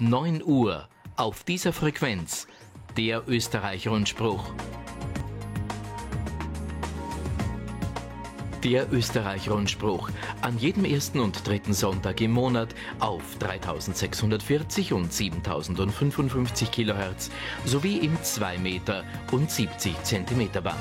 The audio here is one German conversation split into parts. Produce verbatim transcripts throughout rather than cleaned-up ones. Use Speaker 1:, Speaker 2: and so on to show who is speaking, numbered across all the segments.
Speaker 1: neun Uhr auf dieser Frequenz der Österreich-Rundspruch. Der Österreich-Rundspruch an jedem ersten und dritten Sonntag im Monat auf dreitausendsechshundertvierzig und siebentausendfünfundfünfzig Kilohertz sowie im zwei Meter und siebzig Zentimeter Band.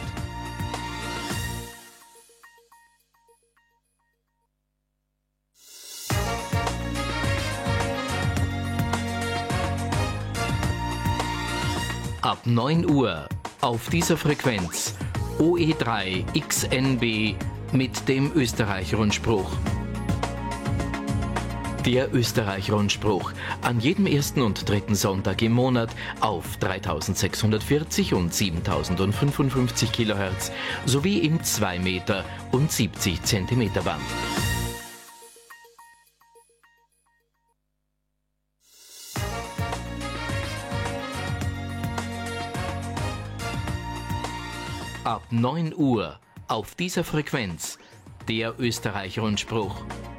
Speaker 1: Ab neun Uhr auf dieser Frequenz O E drei X N B mit dem Österreich-Rundspruch. Der Österreich-Rundspruch an jedem ersten und dritten Sonntag im Monat auf dreitausendsechshundertvierzig und siebentausendfünfundfünfzig Kilohertz sowie im zwei Meter und siebzig Zentimeter Band. Ab neun Uhr auf dieser Frequenz der Österreich-Rundspruch.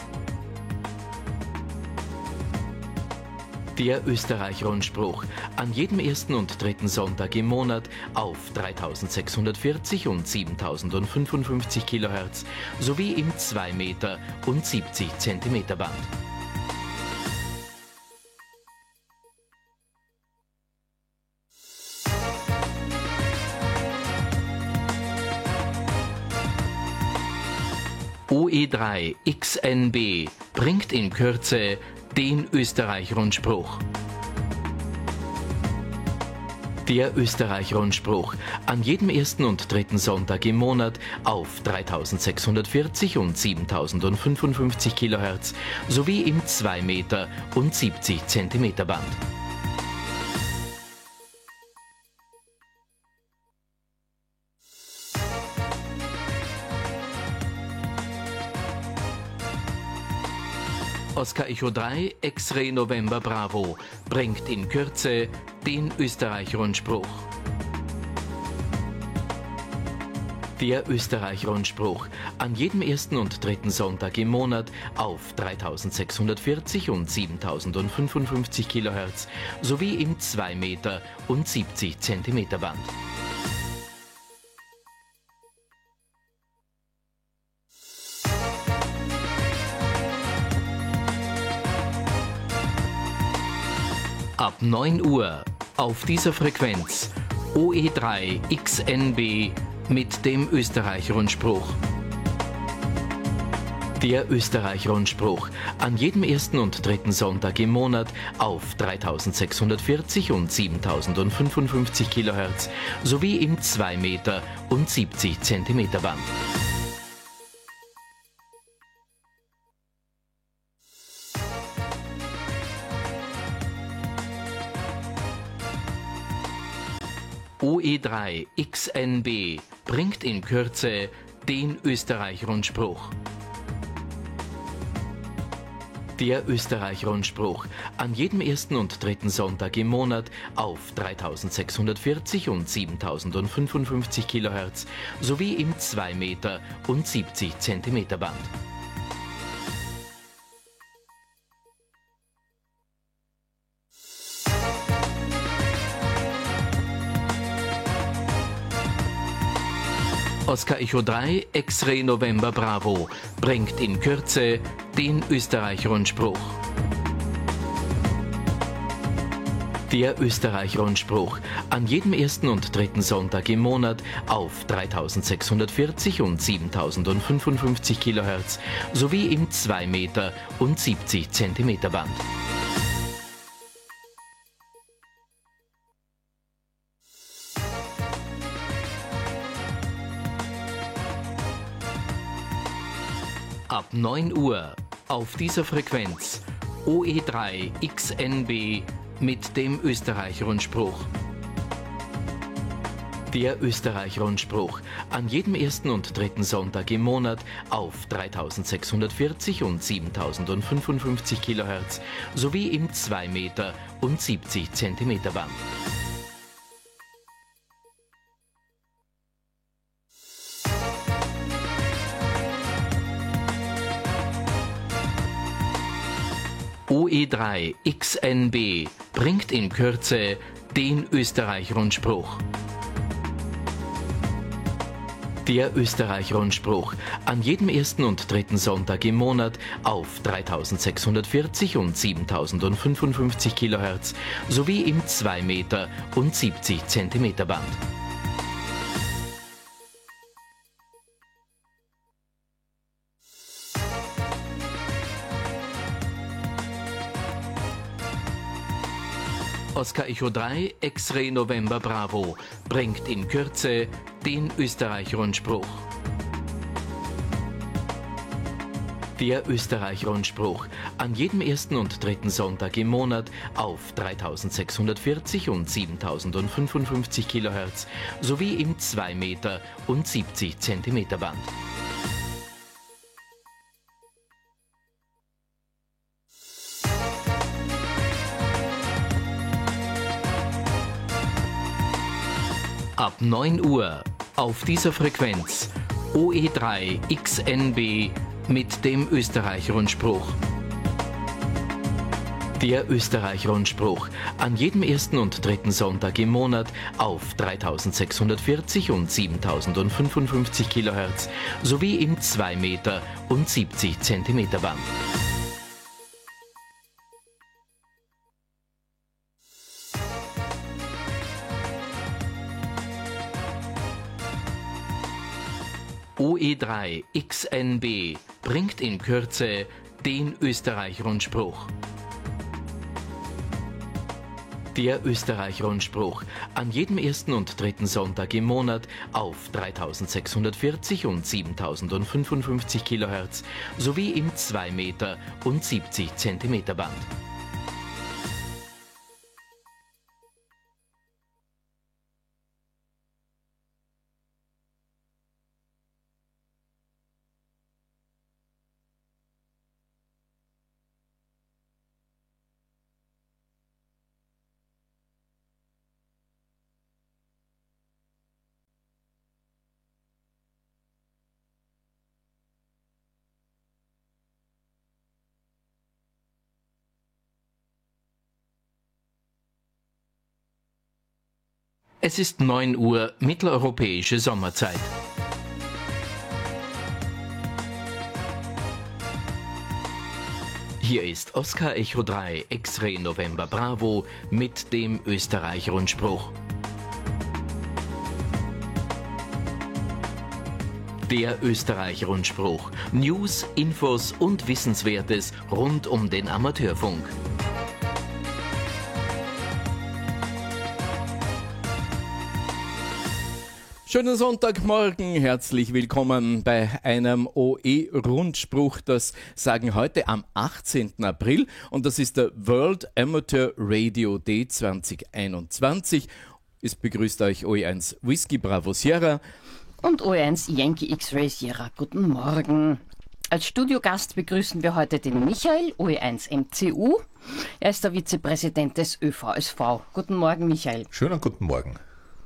Speaker 1: Der Österreich-Rundspruch an jedem ersten und dritten Sonntag im Monat auf dreitausendsechshundertvierzig und siebentausendfünfundfünfzig Kilohertz sowie im zwei Meter und siebzig Zentimeter Band. O E drei X N B bringt in Kürze den Österreich-Rundspruch. Der Österreich-Rundspruch an jedem ersten und dritten Sonntag im Monat auf dreitausendsechshundertvierzig und siebentausendfünfundfünfzig Kilohertz sowie im zwei Meter und siebzig Zentimeter Band. Oscar Echo drei X-Ray November Bravo bringt in Kürze den Österreich-Rundspruch. Der Österreich-Rundspruch an jedem ersten und dritten Sonntag im Monat auf dreitausendsechshundertvierzig und siebentausendfünfundfünfzig Kilohertz sowie im zwei Meter und siebzig Zentimeter Band. Ab neun Uhr auf dieser Frequenz O E drei X N B mit dem Österreich-Rundspruch. Der Österreich-Rundspruch an jedem ersten und dritten Sonntag im Monat auf dreitausendsechshundertvierzig und siebentausendfünfundfünfzig Kilohertz sowie im zwei Meter und siebzig Zentimeter Band. O E drei X N B bringt in Kürze den Österreich-Rundspruch. Der Österreich-Rundspruch an jedem ersten und dritten Sonntag im Monat auf dreitausendsechshundertvierzig und siebentausendfünfundfünfzig Kilohertz sowie im zwei Meter und siebzig Zentimeter Band. Oscar Echo drei X-Ray November Bravo bringt in Kürze den Österreich-Rundspruch. Der Österreich-Rundspruch an jedem ersten und dritten Sonntag im Monat auf dreitausendsechshundertvierzig und siebentausendfünfundfünfzig Kilohertz sowie im zwei Meter und siebzig Zentimeter Band. Ab neun Uhr auf dieser Frequenz O E drei X N B mit dem Österreich-Rundspruch. Der Österreich-Rundspruch an jedem ersten und dritten Sonntag im Monat auf dreitausendsechshundertvierzig und siebentausendfünfundfünfzig Kilohertz sowie im zwei Meter und siebzig Zentimeter Band. O E drei X N B bringt in Kürze den Österreich-Rundspruch. Der Österreich-Rundspruch an jedem ersten und dritten Sonntag im Monat auf dreitausendsechshundertvierzig und siebentausendfünfundfünfzig Kilohertz sowie im zwei Meter und siebzig Zentimeter Band. Oscar Echo drei X-Ray November Bravo bringt in Kürze den Österreich-Rundspruch. Der Österreich-Rundspruch an jedem ersten und dritten Sonntag im Monat auf dreitausendsechshundertvierzig und siebentausendfünfundfünfzig Kilohertz sowie im zwei Meter und siebzig Zentimeter Band. Ab neun Uhr auf dieser Frequenz O E drei X N B mit dem Österreich-Rundspruch. Der Österreich-Rundspruch an jedem ersten und dritten Sonntag im Monat auf dreitausendsechshundertvierzig und siebentausendfünfundfünfzig Kilohertz sowie im zwei Meter und siebzig Zentimeter Band. O E drei X N B bringt in Kürze den Österreich-Rundspruch. Der Österreich-Rundspruch an jedem ersten und dritten Sonntag im Monat auf dreitausendsechshundertvierzig und siebentausendfünfundfünfzig Kilohertz sowie im zwei Meter und siebzig Zentimeter Band. Es ist neun Uhr mitteleuropäische Sommerzeit. Hier ist Oscar Echo drei X-Ray November Bravo mit dem Österreich-Rundspruch. Der Österreich-Rundspruch. News, Infos und Wissenswertes rund um den Amateurfunk.
Speaker 2: Schönen Sonntagmorgen, herzlich willkommen bei einem O E-Rundspruch. Das sagen heute am achtzehnten April und das ist der World Amateur Radio Day zwanzig einundzwanzig. Es begrüßt euch O E eins Whisky Bravo Sierra
Speaker 3: und O E eins Yankee X-Ray Sierra. Guten Morgen. Als Studiogast begrüßen wir heute den Michael, O E eins M C U. Er ist der Vizepräsident des Ö V S V. Guten Morgen, Michael.
Speaker 4: Schönen guten Morgen.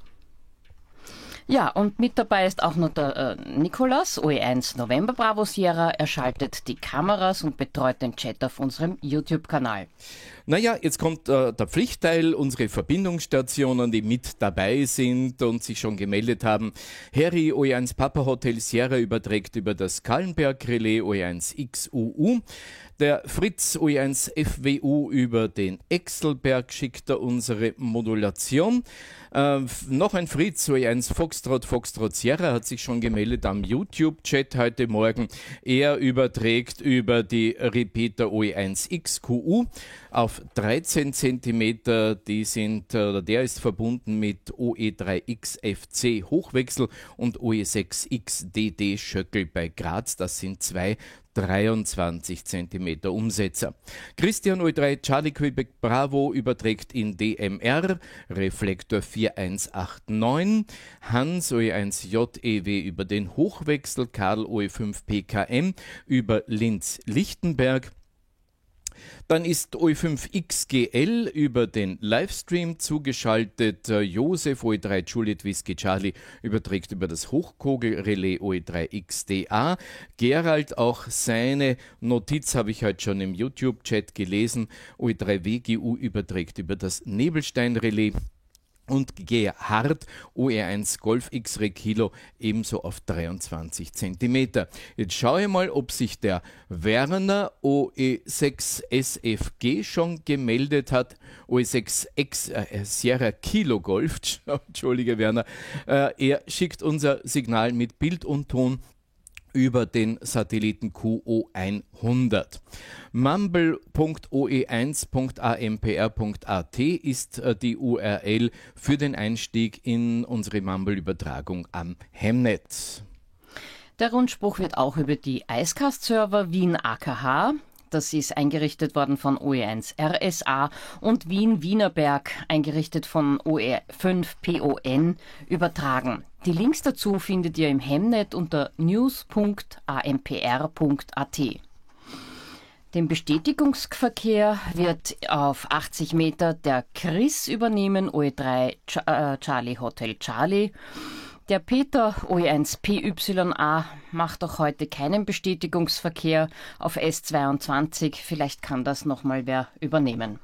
Speaker 3: Ja, und mit dabei ist auch noch der äh, Nikolaus, O E eins November Bravo Sierra. Er schaltet die Kameras und betreut den Chat auf unserem YouTube-Kanal.
Speaker 2: Naja, jetzt kommt äh, der Pflichtteil, unsere Verbindungsstationen, die mit dabei sind und sich schon gemeldet haben. Harry, O E eins Papa Hotel Sierra überträgt über das Kallenberg-Relais O E eins X U U. Der Fritz O E eins F W U über den Exelberg schickt er unsere Modulation. Äh, noch ein Fritz, O E eins Foxtrot, Foxtrot Sierra hat sich schon gemeldet am YouTube-Chat heute Morgen. Er überträgt über die Repeater O E eins X Q U auf dreizehn Zentimeter. Die sind, oder der ist verbunden mit O E drei X F C Hochwechsel und O E sechs X D D Schöckel bei Graz. Das sind zwei dreiundzwanzig Zentimeter Umsetzer. Christian O E drei Charlie Quebec Bravo überträgt in D M R, Reflektor vier eins acht neun, Hans O E eins J E W über den Hochwechsel, Karl O E fünf P K M über Linz-Lichtenberg. Dann ist O E fünf X G L über den Livestream zugeschaltet. Josef O E drei Juliet Whisky Charlie überträgt über das Hochkogelrelais O E drei X D A. Gerald, auch seine Notiz habe ich heute schon im YouTube-Chat gelesen. O E drei W G U überträgt über das Nebelstein-Relais. Und Gerhard O E eins Golf X-Ray Kilo ebenso auf dreiundzwanzig Zentimeter. Jetzt schaue ich mal, ob sich der Werner O E sechs S F G schon gemeldet hat. O E sechs X äh, Sierra Kilo Golf, entschuldige Werner, äh, er schickt unser Signal mit Bild und Ton über den Satelliten Q O hundert. mumble punkt o e eins punkt a m p r punkt a t ist die U R L für den Einstieg in unsere Mumble-Übertragung am Hemnet.
Speaker 3: Der Rundspruch wird auch über die Icecast-Server Wien A K H, das ist eingerichtet worden von O E eins R S A, und Wien Wienerberg, eingerichtet von O E fünf P O N, übertragen. Die Links dazu findet ihr im Hemnet unter news punkt a m p r punkt a t. Den Bestätigungsverkehr wird auf achtzig Meter der Chris übernehmen, O E drei Ch- äh, Charlie Hotel Charlie. Der Peter O E eins P Y A macht auch heute keinen Bestätigungsverkehr auf S zweiundzwanzig. Vielleicht kann das nochmal wer übernehmen.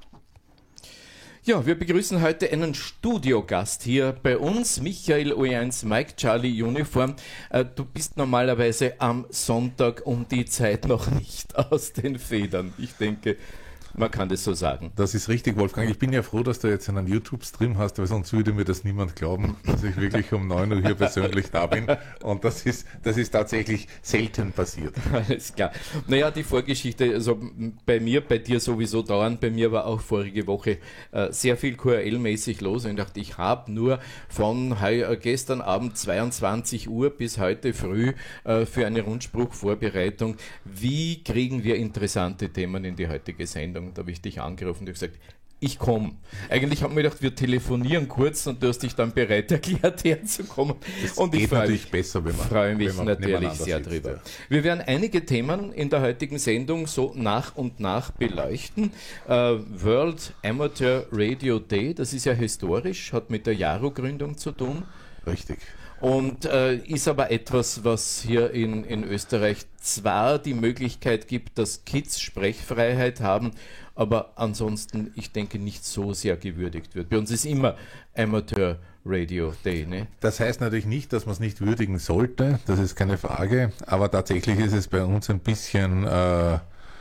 Speaker 2: Ja, wir begrüßen heute einen Studiogast hier bei uns, Michael O E eins Mike Charlie Uniform. Äh, du bist normalerweise am Sonntag um die Zeit noch nicht aus den Federn. Ich denke, man kann das so sagen.
Speaker 4: Das ist richtig, Wolfgang. Ich bin ja froh, dass du jetzt einen YouTube-Stream hast, weil sonst würde mir das niemand glauben, dass ich wirklich um neun Uhr hier persönlich da bin. Und das ist, das ist tatsächlich selten passiert.
Speaker 2: Alles klar. Naja, die Vorgeschichte, also bei mir, bei dir sowieso dauernd, bei mir war auch vorige Woche äh, sehr viel Q R L-mäßig los und ich dachte, ich habe nur von heu, gestern Abend zweiundzwanzig Uhr bis heute früh äh, für eine Rundspruchvorbereitung. Wie kriegen wir interessante Themen in die heutige Sendung? Da habe ich dich angerufen und gesagt, ich komme. Eigentlich haben wir gedacht, wir telefonieren kurz und du hast dich dann bereit erklärt, herzukommen.
Speaker 4: Das
Speaker 2: und
Speaker 4: geht
Speaker 2: ich freue
Speaker 4: natürlich
Speaker 2: mich,
Speaker 4: besser, wenn man,
Speaker 2: freue mich
Speaker 4: wenn man
Speaker 2: natürlich sehr
Speaker 4: sitzt,
Speaker 2: drüber.
Speaker 4: ja.
Speaker 2: Wir werden einige Themen in der heutigen Sendung so nach und nach beleuchten. Äh, World Amateur Radio Day, das ist ja historisch, hat mit der Jaro-Gründung zu tun.
Speaker 4: Richtig.
Speaker 2: Und äh, ist aber etwas, was hier in, in Österreich zwar die Möglichkeit gibt, dass Kids Sprechfreiheit haben, aber ansonsten, ich denke, nicht so sehr gewürdigt wird. Bei uns ist immer Amateur Radio Day, ne?
Speaker 4: Das heißt natürlich nicht, dass man es nicht würdigen sollte, das ist keine Frage, aber tatsächlich ist es bei uns ein bisschen äh,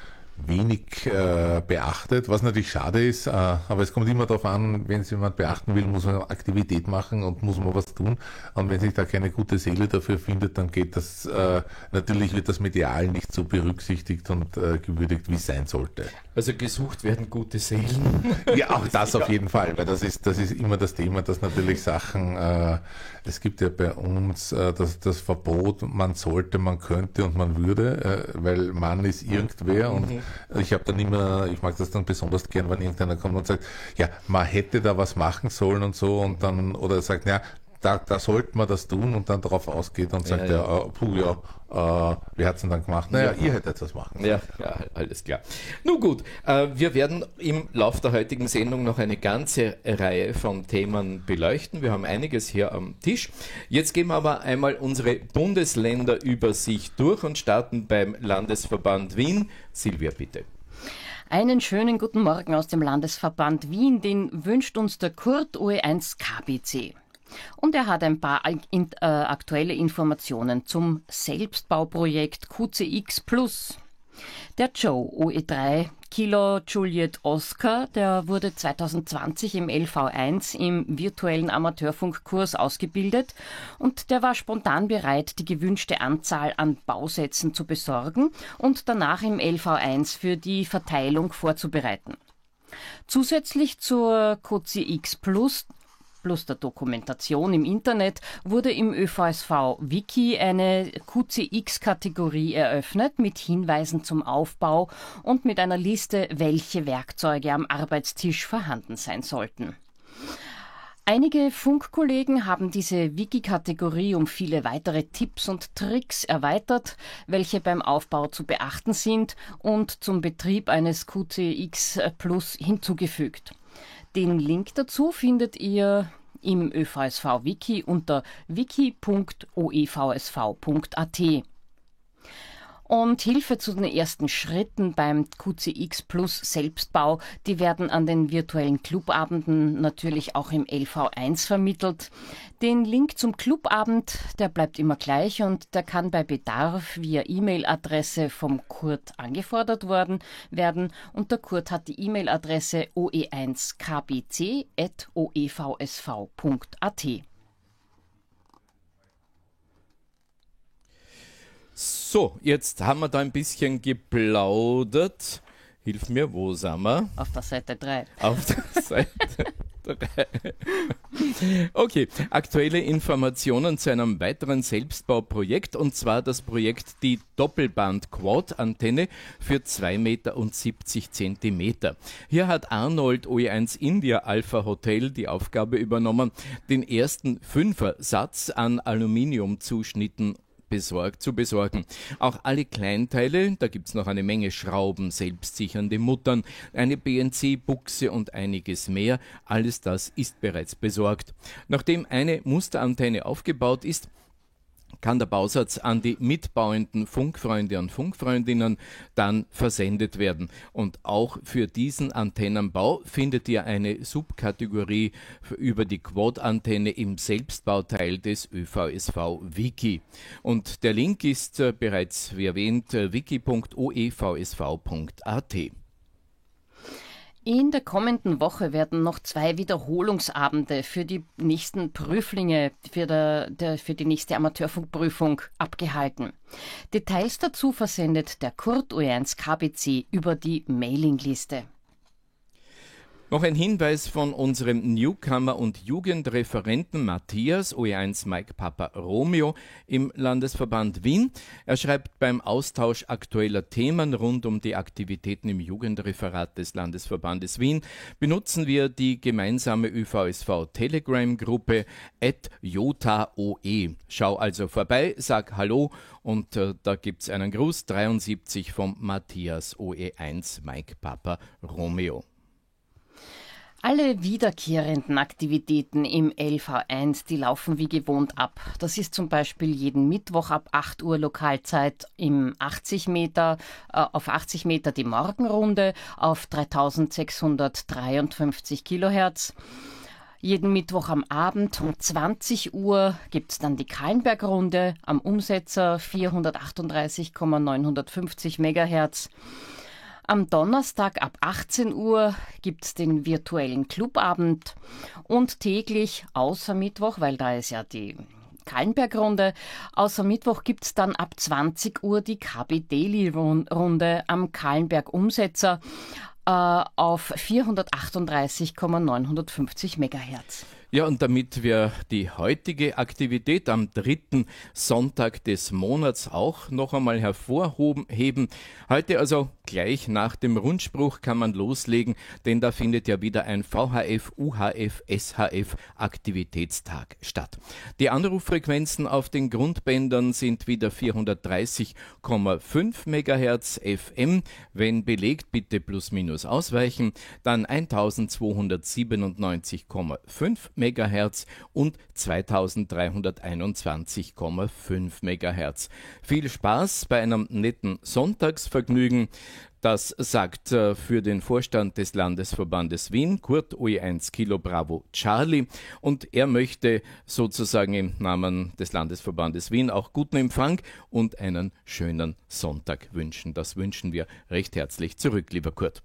Speaker 4: wenig äh, beachtet, was natürlich schade ist, äh, aber es kommt immer darauf an, wenn es jemand beachten will, muss man Aktivität machen und muss man was tun, und wenn sich da keine gute Seele dafür findet, dann geht das, äh, natürlich wird das medial nicht so berücksichtigt und äh, gewürdigt, wie es sein sollte.
Speaker 2: Also gesucht werden gute Seelen.
Speaker 4: Ja, auch das auf jeden Fall, weil das ist, das ist immer das Thema, dass natürlich Sachen, äh, es gibt ja bei uns äh, das, das Verbot, man sollte, man könnte und man würde, äh, weil man ist irgendwer, und mhm. ich habe dann immer, ich mag das dann besonders gern, wenn irgendeiner kommt und sagt, ja, man hätte da was machen sollen und so, und dann, oder sagt, ja, da, da sollte man das tun, und dann darauf ausgeht und sagt, ja, ja. ja, puh, ja, äh, wie hat's denn dann gemacht? Naja, ja. ihr hättet das machen.
Speaker 2: Ja, ja, alles klar. Nun gut, äh, wir werden im Lauf der heutigen Sendung noch eine ganze Reihe von Themen beleuchten. Wir haben einiges hier am Tisch. Jetzt gehen wir aber einmal unsere Bundesländerübersicht durch und starten beim Landesverband Wien. Silvia, bitte.
Speaker 3: Einen schönen guten Morgen aus dem Landesverband Wien, den wünscht uns der Kurt O E eins K B C. Und er hat ein paar in, äh, aktuelle Informationen zum Selbstbauprojekt Q C X Plus. Der Joe O E drei Kilo Juliet Oscar, der wurde zwanzig zwanzig im L V eins im virtuellen Amateurfunkkurs ausgebildet, und der war spontan bereit, die gewünschte Anzahl an Bausätzen zu besorgen und danach im L V eins für die Verteilung vorzubereiten. Zusätzlich zur Q C X Plus plus der Dokumentation im Internet wurde im Ö V S V-Wiki eine Q C X-Kategorie eröffnet mit Hinweisen zum Aufbau und mit einer Liste, welche Werkzeuge am Arbeitstisch vorhanden sein sollten. Einige Funkkollegen haben diese Wiki-Kategorie um viele weitere Tipps und Tricks erweitert, welche beim Aufbau zu beachten sind und zum Betrieb eines Q C X Plus hinzugefügt. Den Link dazu findet ihr im ÖVSV-Wiki unter wiki punkt o e v s v punkt a t. Und Hilfe zu den ersten Schritten beim Q C X Plus Selbstbau, die werden an den virtuellen Clubabenden natürlich auch im L V eins vermittelt. Den Link zum Clubabend, der bleibt immer gleich und der kann bei Bedarf via E-Mail-Adresse vom Kurt angefordert worden werden. Und der Kurt hat die E-Mail-Adresse o e eins k b c at o e v s v punkt a t.
Speaker 2: So, jetzt haben wir da ein bisschen geplaudert. Hilf mir, wo sind wir?
Speaker 3: Auf der Seite drei.
Speaker 2: Auf der Seite drei. Okay, aktuelle Informationen zu einem weiteren Selbstbauprojekt, und zwar das Projekt die Doppelband-Quad-Antenne für zwei Meter und siebzig Zentimeter. Hier hat Arnold O E eins India Alpha Hotel die Aufgabe übernommen, den ersten Fünfer-Satz an Aluminiumzuschnitten besorgt, zu besorgen. Auch alle Kleinteile, da gibt es noch eine Menge Schrauben, selbstsichernde Muttern, eine B N C-Buchse und einiges mehr. Alles das ist bereits besorgt. Nachdem eine Musterantenne aufgebaut ist, kann der Bausatz an die mitbauenden Funkfreunde und Funkfreundinnen dann versendet werden. Und auch für diesen Antennenbau findet ihr eine Subkategorie über die Quad-Antenne im Selbstbauteil des Ö V S V-Wiki. Und der Link ist äh, bereits wie erwähnt äh, wiki punkt o e v s v punkt a t.
Speaker 3: In der kommenden Woche werden noch zwei Wiederholungsabende für die nächsten Prüflinge, für, der, der, für die nächste Amateurfunkprüfung abgehalten. Details dazu versendet der Kurt O E eins K B C über die Mailingliste.
Speaker 2: Noch ein Hinweis von unserem Newcomer und Jugendreferenten Matthias, O E eins Mike Papa Romeo im Landesverband Wien. Er schreibt beim Austausch aktueller Themen rund um die Aktivitäten im Jugendreferat des Landesverbandes Wien benutzen wir die gemeinsame Ö V S V Telegram-Gruppe at jotaoe. Schau also vorbei, sag Hallo und äh, da gibt's einen Gruß dreiundsiebzig vom Matthias O E eins Mike Papa Romeo.
Speaker 3: Alle wiederkehrenden Aktivitäten im L V eins, die laufen wie gewohnt ab. Das ist zum Beispiel jeden Mittwoch ab acht Uhr Lokalzeit im achtzig Meter, äh, auf achtzig Meter die Morgenrunde auf dreitausendsechshundertdreiundfünfzig Kilohertz. Jeden Mittwoch am Abend um zwanzig Uhr gibt es dann die Kahlenberg-Runde am Umsetzer vierhundertachtunddreißig Komma neunhundertfünfzig Megahertz. Am Donnerstag ab achtzehn Uhr gibt es den virtuellen Clubabend und täglich außer Mittwoch, weil da ist ja die Kahlenberg-Runde, außer Mittwoch gibt es dann ab zwanzig Uhr die K B Daily-Runde am Kahlenberg-Umsetzer äh, auf vierhundertachtunddreißig Komma neunhundertfünfzig Megahertz.
Speaker 2: Ja, und damit wir die heutige Aktivität am dritten Sonntag des Monats auch noch einmal hervorheben, heute also gleich nach dem Rundspruch kann man loslegen, denn da findet ja wieder ein V H F, U H F, S H F Aktivitätstag statt. Die Anruffrequenzen auf den Grundbändern sind wieder vierhundertdreißig Komma fünf Megahertz F M, wenn belegt, bitte plus minus ausweichen, dann eintausendzweihundertsiebenundneunzig Komma fünf Megahertz und zweitausenddreihunderteinundzwanzig Komma fünf Megahertz. Viel Spaß bei einem netten Sonntagsvergnügen. Das sagt äh, für den Vorstand des Landesverbandes Wien, Kurt O E eins Kilo Bravo Charlie. Und er möchte sozusagen im Namen des Landesverbandes Wien auch guten Empfang und einen schönen Sonntag wünschen. Das wünschen wir recht herzlich zurück, lieber Kurt.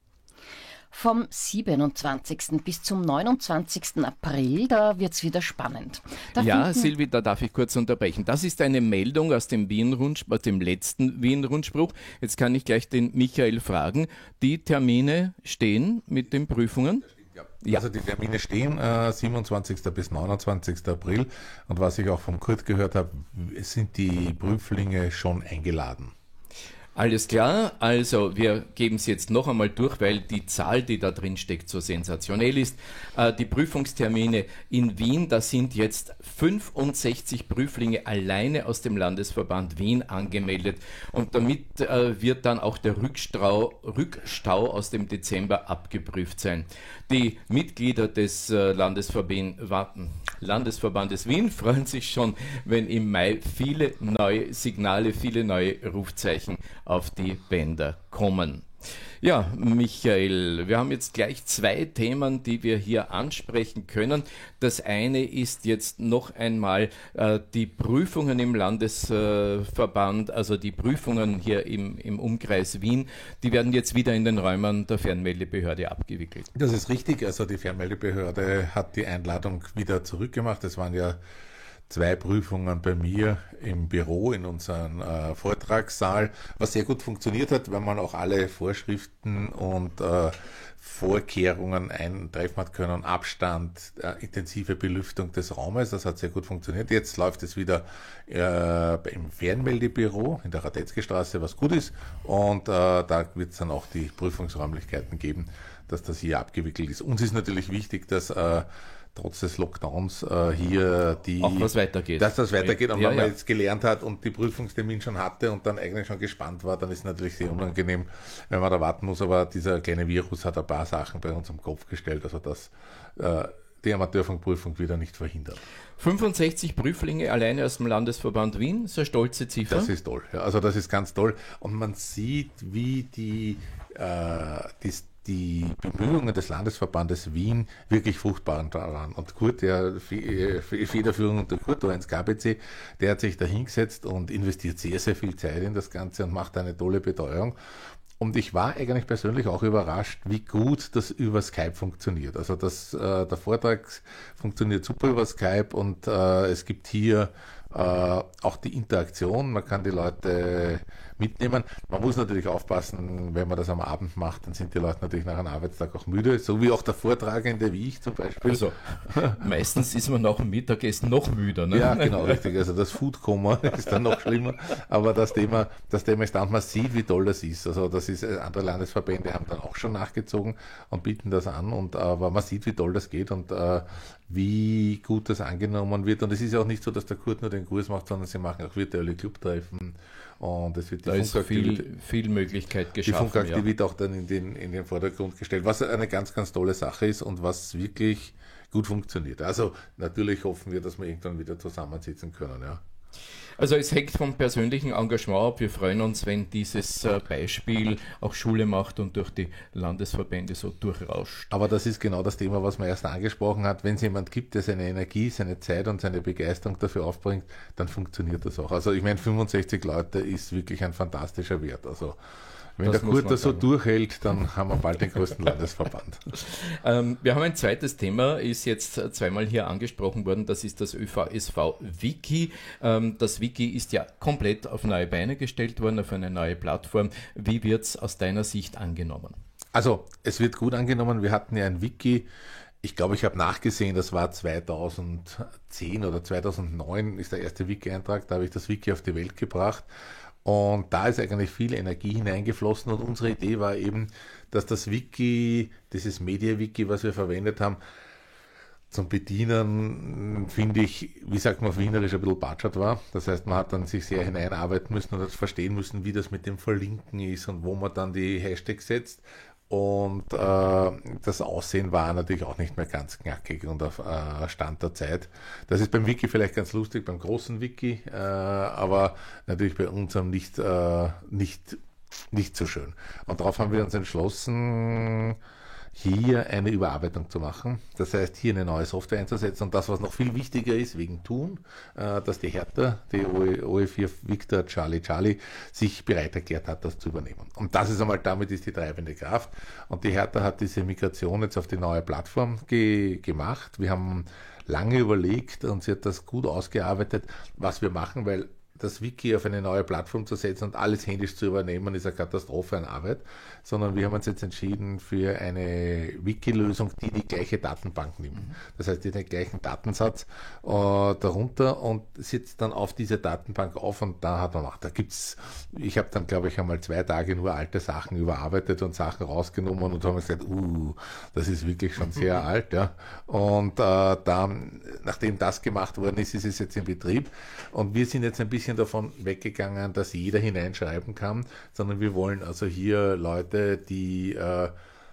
Speaker 3: Vom siebenundzwanzigsten bis zum neunundzwanzigsten April, da wird es wieder spannend. Da
Speaker 2: ja, Silvi, da darf ich kurz unterbrechen. Das ist eine Meldung aus dem Wien-Rundspruch, aus dem letzten Wien-Rundspruch. Jetzt kann ich gleich den Michael fragen. Die Termine stehen mit den Prüfungen?
Speaker 4: Ja. Also die Termine stehen äh, siebenundzwanzigsten bis neunundzwanzigsten April. Und was ich auch vom Kurt gehört habe, sind die Prüflinge schon eingeladen.
Speaker 2: Alles klar, also wir geben es jetzt noch einmal durch, weil die Zahl, die da drin steckt, so sensationell ist. Äh, die Prüfungstermine in Wien, da sind jetzt fünfundsechzig Prüflinge alleine aus dem Landesverband Wien angemeldet und damit äh, wird dann auch der Rückstau, Rückstau aus dem Dezember abgeprüft sein. Die Mitglieder des äh, Landesverband, Landesverbandes Wien freuen sich schon, wenn im Mai viele neue Signale, viele neue Rufzeichen auf die Bänder kommen. Ja, Michael, wir haben jetzt gleich zwei Themen, die wir hier ansprechen können. Das eine ist jetzt noch einmal äh, die Prüfungen im Landesverband, also die Prüfungen hier im, im Umkreis Wien, die werden jetzt wieder in den Räumen der Fernmeldebehörde abgewickelt.
Speaker 4: Das ist richtig, also die Fernmeldebehörde hat die Einladung wieder zurückgemacht. Das waren ja zwei Prüfungen bei mir im Büro in unserem äh, Vortragssaal, was sehr gut funktioniert hat, weil man auch alle Vorschriften und äh, Vorkehrungen eintreffen hat können, Abstand, äh, intensive Belüftung des Raumes, das hat sehr gut funktioniert. Jetzt läuft es wieder äh, im Fernmeldebüro in der Radetzky-Straße, was gut ist, und äh, da wird es dann auch die Prüfungsräumlichkeiten geben, dass das hier abgewickelt ist. Uns ist natürlich wichtig, dass äh, trotz des Lockdowns äh, hier die...
Speaker 2: Auch was weitergeht.
Speaker 4: Dass das weitergeht. Und
Speaker 2: ja,
Speaker 4: wenn man
Speaker 2: ja.
Speaker 4: jetzt gelernt hat und die Prüfungstermin schon hatte und dann eigentlich schon gespannt war, dann ist es natürlich sehr unangenehm, wenn man da warten muss. Aber dieser kleine Virus hat ein paar Sachen bei uns am Kopf gestellt, also dass äh, die Amateurfunkprüfung wieder nicht verhindert.
Speaker 2: fünfundsechzig Prüflinge alleine aus dem Landesverband Wien, so eine stolze Ziffer.
Speaker 4: Das ist toll. Ja, also das ist ganz toll. Und man sieht, wie die, äh, die die Bemühungen des Landesverbandes Wien wirklich fruchtbar daran. Und Kurt, der Federführung unter Kurt ins K B C, der hat sich da hingesetzt und investiert sehr, sehr viel Zeit in das Ganze und macht eine tolle Betreuung. Und ich war eigentlich persönlich auch überrascht, wie gut das über Skype funktioniert. Also das, äh, der Vortrag funktioniert super über Skype und äh, es gibt hier äh, auch die Interaktion. Man kann die Leute mitnehmen. Man muss natürlich aufpassen, wenn man das am Abend macht, dann sind die Leute natürlich nach einem Arbeitstag auch müde, so wie auch der Vortragende, wie ich zum Beispiel.
Speaker 2: Also meistens ist man nach dem Mittagessen noch müder. Ne?
Speaker 4: Ja, genau, richtig. Also das Food-Koma ist dann noch schlimmer. Aber das Thema, das Thema ist dann, man sieht, wie toll das ist. Also das ist, andere Landesverbände haben dann auch schon nachgezogen und bieten das an. Und aber man sieht, wie toll das geht und äh, wie gut das angenommen wird. Und es ist ja auch nicht so, dass der Kurt nur den Kurs macht, sondern sie machen auch virtuelle Clubtreffen. Und es wird die
Speaker 2: da ist viel, viel Möglichkeit geschaffen.
Speaker 4: Die Funkaktivität ja. auch dann in den, in den Vordergrund gestellt, was eine ganz, ganz tolle Sache ist und was wirklich gut funktioniert. Also natürlich hoffen wir, dass wir irgendwann wieder zusammensitzen können. Ja.
Speaker 2: Also es hängt vom persönlichen Engagement ab. Wir freuen uns, wenn dieses Beispiel auch Schule macht und durch die Landesverbände so durchrauscht.
Speaker 4: Aber das ist genau das Thema, was man erst angesprochen hat. Wenn es jemand gibt, der seine Energie, seine Zeit und seine Begeisterung dafür aufbringt, dann funktioniert das auch. Also ich meine, fünfundsechzig Leute ist wirklich ein fantastischer Wert. Also wenn das der Kurt das so durchhält, dann haben wir bald den größten Landesverband.
Speaker 2: Ähm, wir haben ein zweites Thema, ist jetzt zweimal hier angesprochen worden, das ist das Ö V S V-Wiki. Ähm, das Wiki ist ja komplett auf neue Beine gestellt worden, auf eine neue Plattform. Wie wird es aus deiner Sicht angenommen?
Speaker 4: Also, es wird gut angenommen. Wir hatten ja ein Wiki. Ich glaube, ich habe nachgesehen, das war zweitausendzehn oder zweitausendneun ist der erste Wiki-Eintrag. Da habe ich das Wiki auf die Welt gebracht. Und da ist eigentlich viel Energie hineingeflossen und unsere Idee war eben, dass das Wiki, dieses Media-Wiki, was wir verwendet haben, zum Bedienen, finde ich, wie sagt man auf Wienerisch, ein bisschen batschert war. Das heißt, man hat dann sich sehr hineinarbeiten müssen und verstehen müssen, wie das mit dem Verlinken ist und wo man dann die Hashtags setzt. Und äh, das Aussehen war natürlich auch nicht mehr ganz knackig und auf äh, Stand der Zeit. Das ist beim Wiki vielleicht ganz lustig, beim großen Wiki, äh, aber natürlich bei unserem nicht, äh, nicht, nicht so schön. Und darauf haben wir uns entschlossen, hier eine Überarbeitung zu machen. Das heißt, hier eine neue Software einzusetzen und das, was noch viel wichtiger ist, wegen Thun, äh, dass die Hertha, die O E vier Victor Charlie Charlie, sich bereit erklärt hat, das zu übernehmen. Und das ist einmal, damit ist die treibende Kraft. Und die Hertha hat diese Migration jetzt auf die neue Plattform ge- gemacht. Wir haben lange überlegt und sie hat das gut ausgearbeitet, was wir machen, weil das Wiki auf eine neue Plattform zu setzen und alles händisch zu übernehmen, ist eine Katastrophe an Arbeit, sondern wir haben uns jetzt entschieden für eine Wiki-Lösung, die die gleiche Datenbank nimmt. Das heißt, die den gleichen Datensatz äh, darunter und sitzt dann auf diese Datenbank auf und da hat man auch, da gibt's, ich habe dann glaube ich einmal zwei Tage nur alte Sachen überarbeitet und Sachen rausgenommen und haben gesagt, uh, das ist wirklich schon sehr alt, ja. Und äh, dann, nachdem das gemacht worden ist, ist es jetzt in Betrieb und wir sind jetzt ein bisschen davon weggegangen, dass jeder hineinschreiben kann, sondern wir wollen also hier Leute, die äh,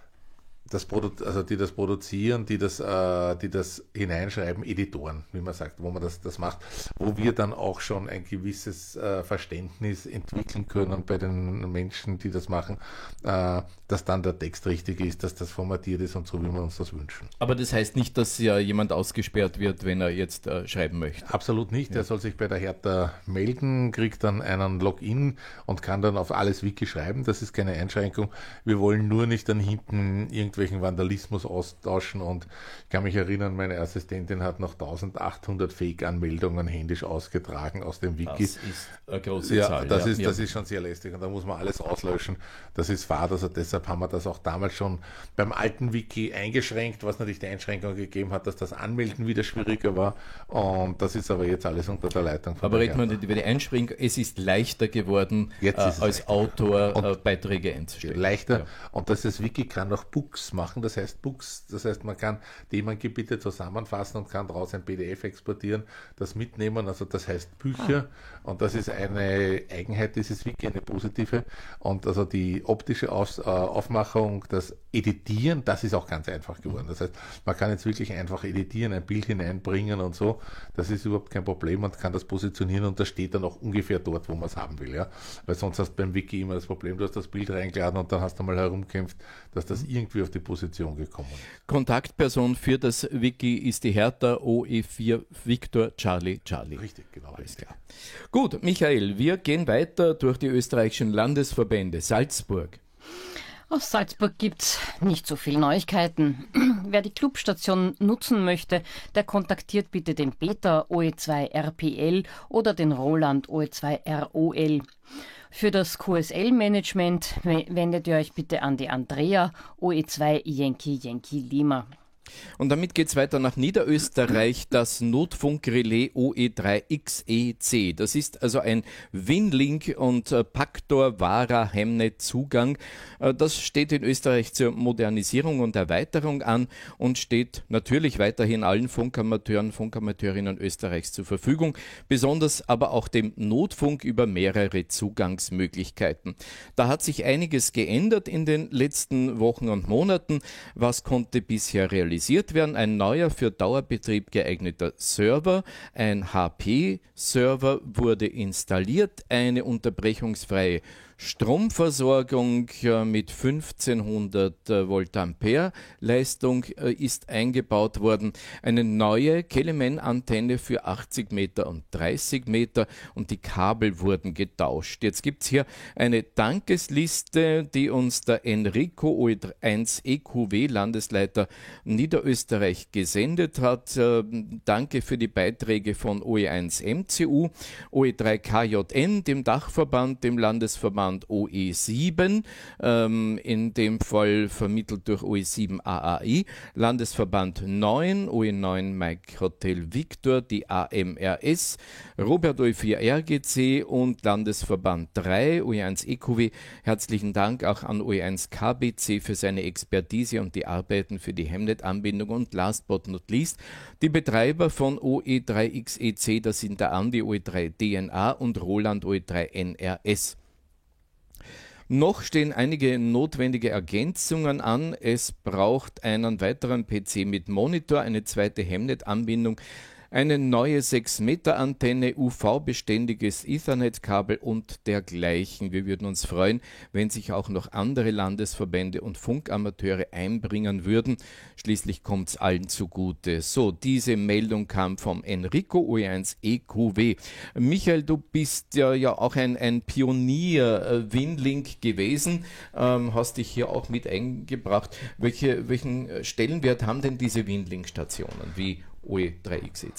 Speaker 4: das Produ- also die das produzieren, die das, äh, die das hineinschreiben, Editoren, wie man sagt, wo man das, das macht, wo wir dann auch schon ein gewisses äh, Verständnis entwickeln können bei den Menschen, die das machen, äh, dass dann der Text richtig ist, dass das formatiert ist und so, wie wir uns das wünschen.
Speaker 2: Aber das heißt nicht, dass ja jemand ausgesperrt wird, wenn er jetzt äh, schreiben möchte?
Speaker 4: Absolut nicht. Ja. Er soll sich bei der Hertha melden, kriegt dann einen Login und kann dann auf alles Wiki schreiben. Das ist keine Einschränkung. Wir wollen nur nicht dann hinten irgendwie welchen Vandalismus austauschen und ich kann mich erinnern, meine Assistentin hat noch eintausendachthundert Fake-Anmeldungen händisch ausgetragen aus dem Wiki.
Speaker 2: Das ist eine große
Speaker 4: ja,
Speaker 2: Zahl.
Speaker 4: Das,
Speaker 2: ja,
Speaker 4: ist,
Speaker 2: ja.
Speaker 4: das ist schon sehr lästig und da muss man alles auslöschen. Das ist fad, also deshalb haben wir das auch damals schon beim alten Wiki eingeschränkt, was natürlich die Einschränkung gegeben hat, dass das Anmelden wieder schwieriger war und das ist aber jetzt alles unter der Leitung von
Speaker 2: Aber
Speaker 4: der
Speaker 2: reden wir nicht über die Einschränkung, es ist leichter geworden,
Speaker 4: Jetzt
Speaker 2: äh,
Speaker 4: ist es
Speaker 2: als
Speaker 4: leichter.
Speaker 2: Autor
Speaker 4: Und
Speaker 2: äh, Beiträge einzustellen.
Speaker 4: leichter
Speaker 2: Ja.
Speaker 4: und das ist Wiki kann auch Books machen, das heißt Books, das heißt man kann Themengebiete zusammenfassen und kann daraus ein P D F exportieren, das mitnehmen, also das heißt Bücher ah. und das ist eine Eigenheit dieses Wiki, eine positive und also die optische Aus, äh, Aufmachung, das Editieren, das ist auch ganz einfach geworden, das heißt man kann jetzt wirklich einfach editieren, ein Bild hineinbringen und so, das ist überhaupt kein Problem und kann das positionieren und das steht dann auch ungefähr dort, wo man es haben will, ja, weil sonst hast du beim Wiki immer das Problem, du hast das Bild reingeladen und dann hast du mal herumkämpft, dass das irgendwie auf die Position gekommen ist.
Speaker 2: Kontaktperson für das Wiki ist die Hertha O E vier Victor Charlie Charlie.
Speaker 4: Richtig, genau.
Speaker 2: Alles klar. Gut, Michael, wir gehen weiter durch die österreichischen Landesverbände. Salzburg.
Speaker 3: Aus Salzburg gibt's nicht so viel Neuigkeiten. Wer die Clubstation nutzen möchte, der kontaktiert bitte den Peter O E zwei R P L oder den Roland O E zwei R O L. Für das Q S L-Management wendet ihr euch bitte an die Andrea O E zwei Yankee Yankee Lima.
Speaker 2: Und damit geht's weiter nach Niederösterreich, das Notfunkrelais O E drei X E C. Das ist also ein Winlink und Paktor Vara Hemnet Zugang. Das steht in Österreich zur Modernisierung und Erweiterung an und steht natürlich weiterhin allen Funkamateuren, Funkamateurinnen Österreichs zur Verfügung, besonders aber auch dem Notfunk über mehrere Zugangsmöglichkeiten. Da hat sich einiges geändert in den letzten Wochen und Monaten. Was konnte bisher realisiert werden? Ein neuer für Dauerbetrieb geeigneter Server, ein H P-Server wurde installiert, eine unterbrechungsfreie Stromversorgung mit fünfzehnhundert Voltampere Leistung ist eingebaut worden. Eine neue Kelemen-Antenne für achtzig Meter und dreißig Meter und die Kabel wurden getauscht. Jetzt gibt es hier eine Dankesliste, die uns der Enrico O E eins E Q W Landesleiter Niederösterreich gesendet hat. Danke für die Beiträge von O E eins M C U, O E drei K J N, dem Dachverband, dem Landesverband O E sieben, ähm, in dem Fall vermittelt durch O E sieben A A I, Landesverband neun, O E neun Mike Hotel Victor, die A M R S, Robert O E vier R G C und Landesverband drei, O E eins E Q W. Herzlichen Dank auch an O E eins K B C für seine Expertise und die Arbeiten für die Hemnet-Anbindung und last but not least die Betreiber von O E drei X E C, das sind der Andi O E drei D N A und Roland O E drei N R S. Noch stehen einige notwendige Ergänzungen an. Es braucht einen weiteren P C mit Monitor, eine zweite Hemnet-Anbindung, eine neue sechs Meter Antenne, U V-beständiges Ethernet-Kabel und dergleichen. Wir würden uns freuen, wenn sich auch noch andere Landesverbände und Funkamateure einbringen würden. Schließlich kommt es allen zugute. So, diese Meldung kam vom Enrico O E eins E Q W. Michael, du bist ja, ja auch ein, ein Pionier-Winlink gewesen, ähm, hast dich hier auch mit eingebracht. Welche, welchen Stellenwert haben denn diese Winlink-Stationen wie O E drei X E C?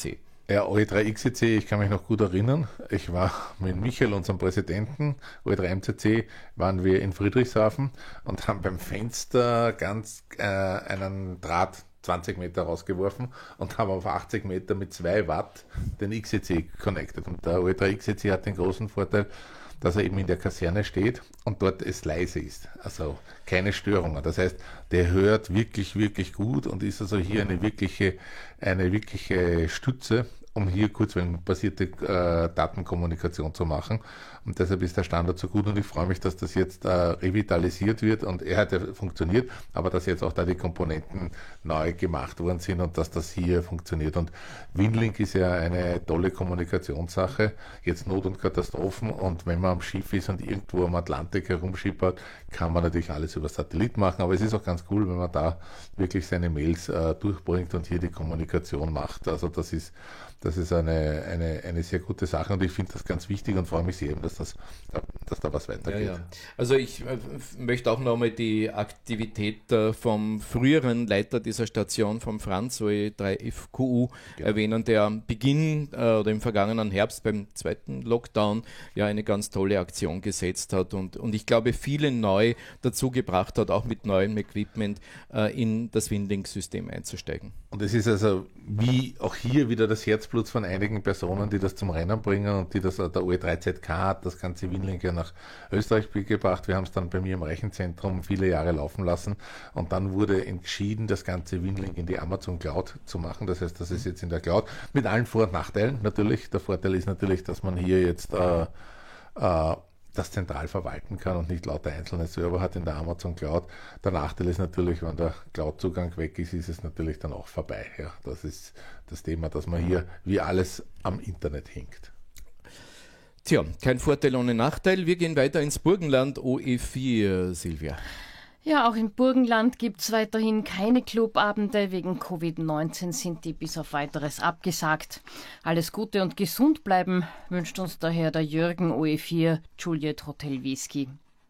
Speaker 4: Ja, O E drei X C C, ich kann mich noch gut erinnern. Ich war mit Michael, unserem Präsidenten, O E drei M C C, waren wir in Friedrichshafen und haben beim Fenster ganz äh, einen Draht zwanzig Meter rausgeworfen und haben auf achtzig Meter mit zwei Watt den X C C connected. Und der O E drei X C C hat den großen Vorteil, dass er eben in der Kaserne steht und dort es leise ist. Also keine Störungen. Das heißt, der hört wirklich, wirklich gut und ist also hier eine wirkliche, eine wirkliche Stütze, um hier kurzwellenbasierte äh, Datenkommunikation zu machen. Und deshalb ist der Standard so gut und ich freue mich, dass das jetzt äh, revitalisiert wird und er hat ja funktioniert, aber dass jetzt auch da die Komponenten neu gemacht worden sind und dass das hier funktioniert. Und Winlink ist ja eine tolle Kommunikationssache, jetzt Not- und Katastrophen und wenn man am Schiff ist und irgendwo am Atlantik herumschippert, kann man natürlich alles über Satellit machen, aber es ist auch ganz cool, wenn man da wirklich seine Mails äh, durchbringt und hier die Kommunikation macht. Also das ist Das ist eine, eine, eine sehr gute Sache und ich finde das ganz wichtig und freue mich sehr, dass, das, dass da was weitergeht.
Speaker 2: Ja, ja. Also ich äh, möchte auch nochmal die Aktivität äh, vom früheren Leiter dieser Station, vom Franz, O E drei F Q U, genau. erwähnen, der am Beginn äh, oder im vergangenen Herbst beim zweiten Lockdown ja eine ganz tolle Aktion gesetzt hat und, und ich glaube viele neu dazu gebracht hat, auch mit neuem Equipment äh, in das Winlink-System einzusteigen.
Speaker 4: Und es ist also wie auch hier wieder das Herzblut von einigen Personen, die das zum Rennen bringen und die das, der O E drei Z K hat das ganze Winlink ja nach Österreich gebracht. Wir haben es dann bei mir im Rechenzentrum viele Jahre laufen lassen und dann wurde entschieden, das ganze Winlink in die Amazon Cloud zu machen. Das heißt, das ist jetzt in der Cloud mit allen Vor- und Nachteilen natürlich. Der Vorteil ist natürlich, dass man hier jetzt äh, äh, das zentral verwalten kann und nicht lauter einzelne Server hat in der Amazon Cloud. Der Nachteil ist natürlich, wenn der Cloud-Zugang weg ist, ist es natürlich dann auch vorbei. Ja, das ist das Thema, dass man hier wie alles am Internet hinkt.
Speaker 2: Tja, kein Vorteil ohne Nachteil. Wir gehen weiter ins Burgenland, O E vier, Silvia.
Speaker 3: Ja, auch im Burgenland gibt es weiterhin keine Clubabende. Wegen Covid neunzehn sind die bis auf Weiteres abgesagt. Alles Gute und gesund bleiben wünscht uns daher der Jürgen, O E vier, Juliet Hotel Whisky.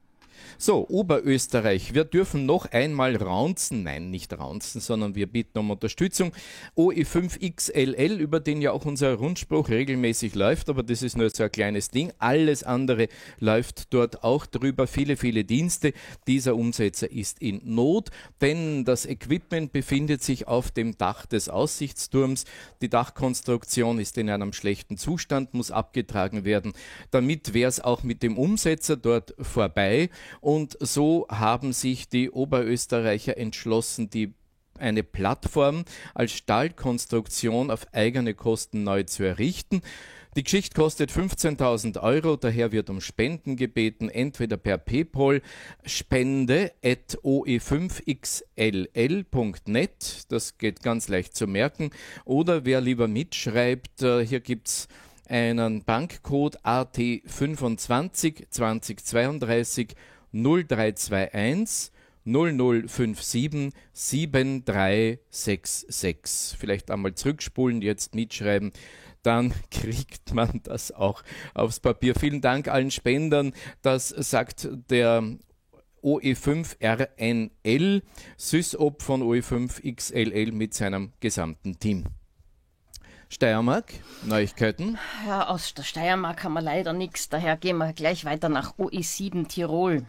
Speaker 2: So, Oberösterreich, wir dürfen noch einmal raunzen, nein, nicht raunzen, sondern wir bitten um Unterstützung. O E fünf X L L, über den ja auch unser Rundspruch regelmäßig läuft, aber das ist nur so ein kleines Ding. Alles andere läuft dort auch drüber, viele, viele Dienste. Dieser Umsetzer ist in Not, denn das Equipment befindet sich auf dem Dach des Aussichtsturms. Die Dachkonstruktion ist in einem schlechten Zustand, muss abgetragen werden. Damit wäre es auch mit dem Umsetzer dort vorbei. Und so haben sich die Oberösterreicher entschlossen, die eine Plattform als Stahlkonstruktion auf eigene Kosten neu zu errichten. Die Geschichte kostet fünfzehntausend Euro, daher wird um Spenden gebeten, entweder per PayPal, spende at o e fünf x l l punkt net, das geht ganz leicht zu merken, oder wer lieber mitschreibt, hier gibt's einen Bankcode A T fünfundzwanzig zwanzig zweiunddreißig null drei zwei eins null null fünf sieben sieben drei sechs sechs. Vielleicht einmal zurückspulen, jetzt mitschreiben, dann kriegt man das auch aufs Papier. Vielen Dank allen Spendern, das sagt der O E fünf R N L, SysOp von O E fünf X L L mit seinem gesamten Team. Steiermark, Neuigkeiten?
Speaker 3: Ja, aus der Steiermark haben wir leider nichts, daher gehen wir gleich weiter nach O E sieben Tirol.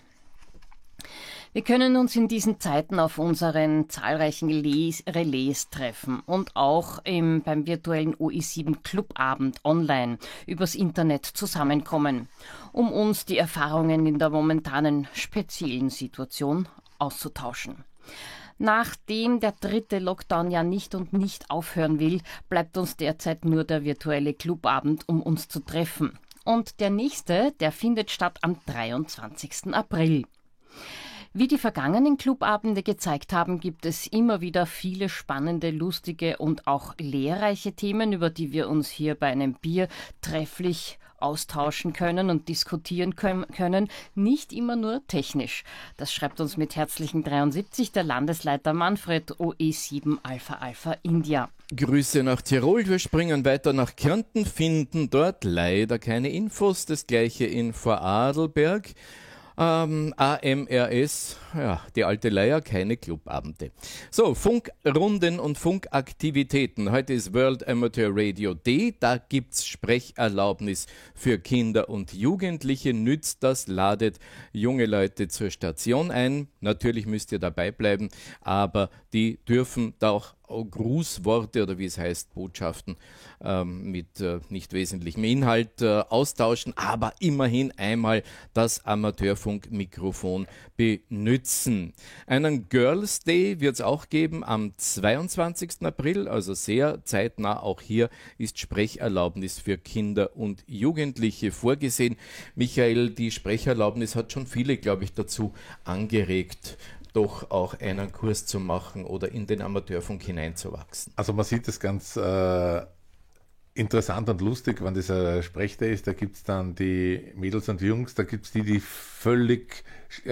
Speaker 3: Wir können uns in diesen Zeiten auf unseren zahlreichen Les- Relais treffen und auch im, beim virtuellen O E sieben Clubabend online übers Internet zusammenkommen, um uns die Erfahrungen in der momentanen speziellen Situation auszutauschen. Nachdem der dritte Lockdown ja nicht und nicht aufhören will, bleibt uns derzeit nur der virtuelle Clubabend, um uns zu treffen. Und der nächste, der findet statt am dreiundzwanzigsten April. Wie die vergangenen Clubabende gezeigt haben, gibt es immer wieder viele spannende, lustige und auch lehrreiche Themen, über die wir uns hier bei einem Bier trefflich austauschen können und diskutieren können, nicht immer nur technisch. Das schreibt uns mit herzlichen dreiundsiebzig der Landesleiter Manfred, O E sieben Alpha Alpha India.
Speaker 2: Grüße nach Tirol, wir springen weiter nach Kärnten, finden dort leider keine Infos, das gleiche in Vorarlberg. Ähm, A M R S, ja, die alte Leier, keine Clubabende. So, Funkrunden und Funkaktivitäten. Heute ist World Amateur Radio Day. Da gibt's Sprecherlaubnis für Kinder und Jugendliche. Nützt das, ladet junge Leute zur Station ein. Natürlich müsst ihr dabei bleiben, aber die dürfen da auch Grußworte oder wie es heißt, Botschaften ähm, mit äh, nicht wesentlichem Inhalt äh, austauschen, aber immerhin einmal das Amateurfunkmikrofon benützen. Einen Girls Day wird es auch geben am zweiundzwanzigsten April, also sehr zeitnah. Auch hier ist Sprecherlaubnis für Kinder und Jugendliche vorgesehen. Michael, die Sprecherlaubnis hat schon viele, glaube ich, dazu angeregt, doch auch einen Kurs zu machen oder in den Amateurfunk hineinzuwachsen.
Speaker 4: Also man sieht das ganz äh, interessant und lustig, wenn dieser Sprechday ist, da gibt es dann die Mädels und Jungs, da gibt es die, die völlig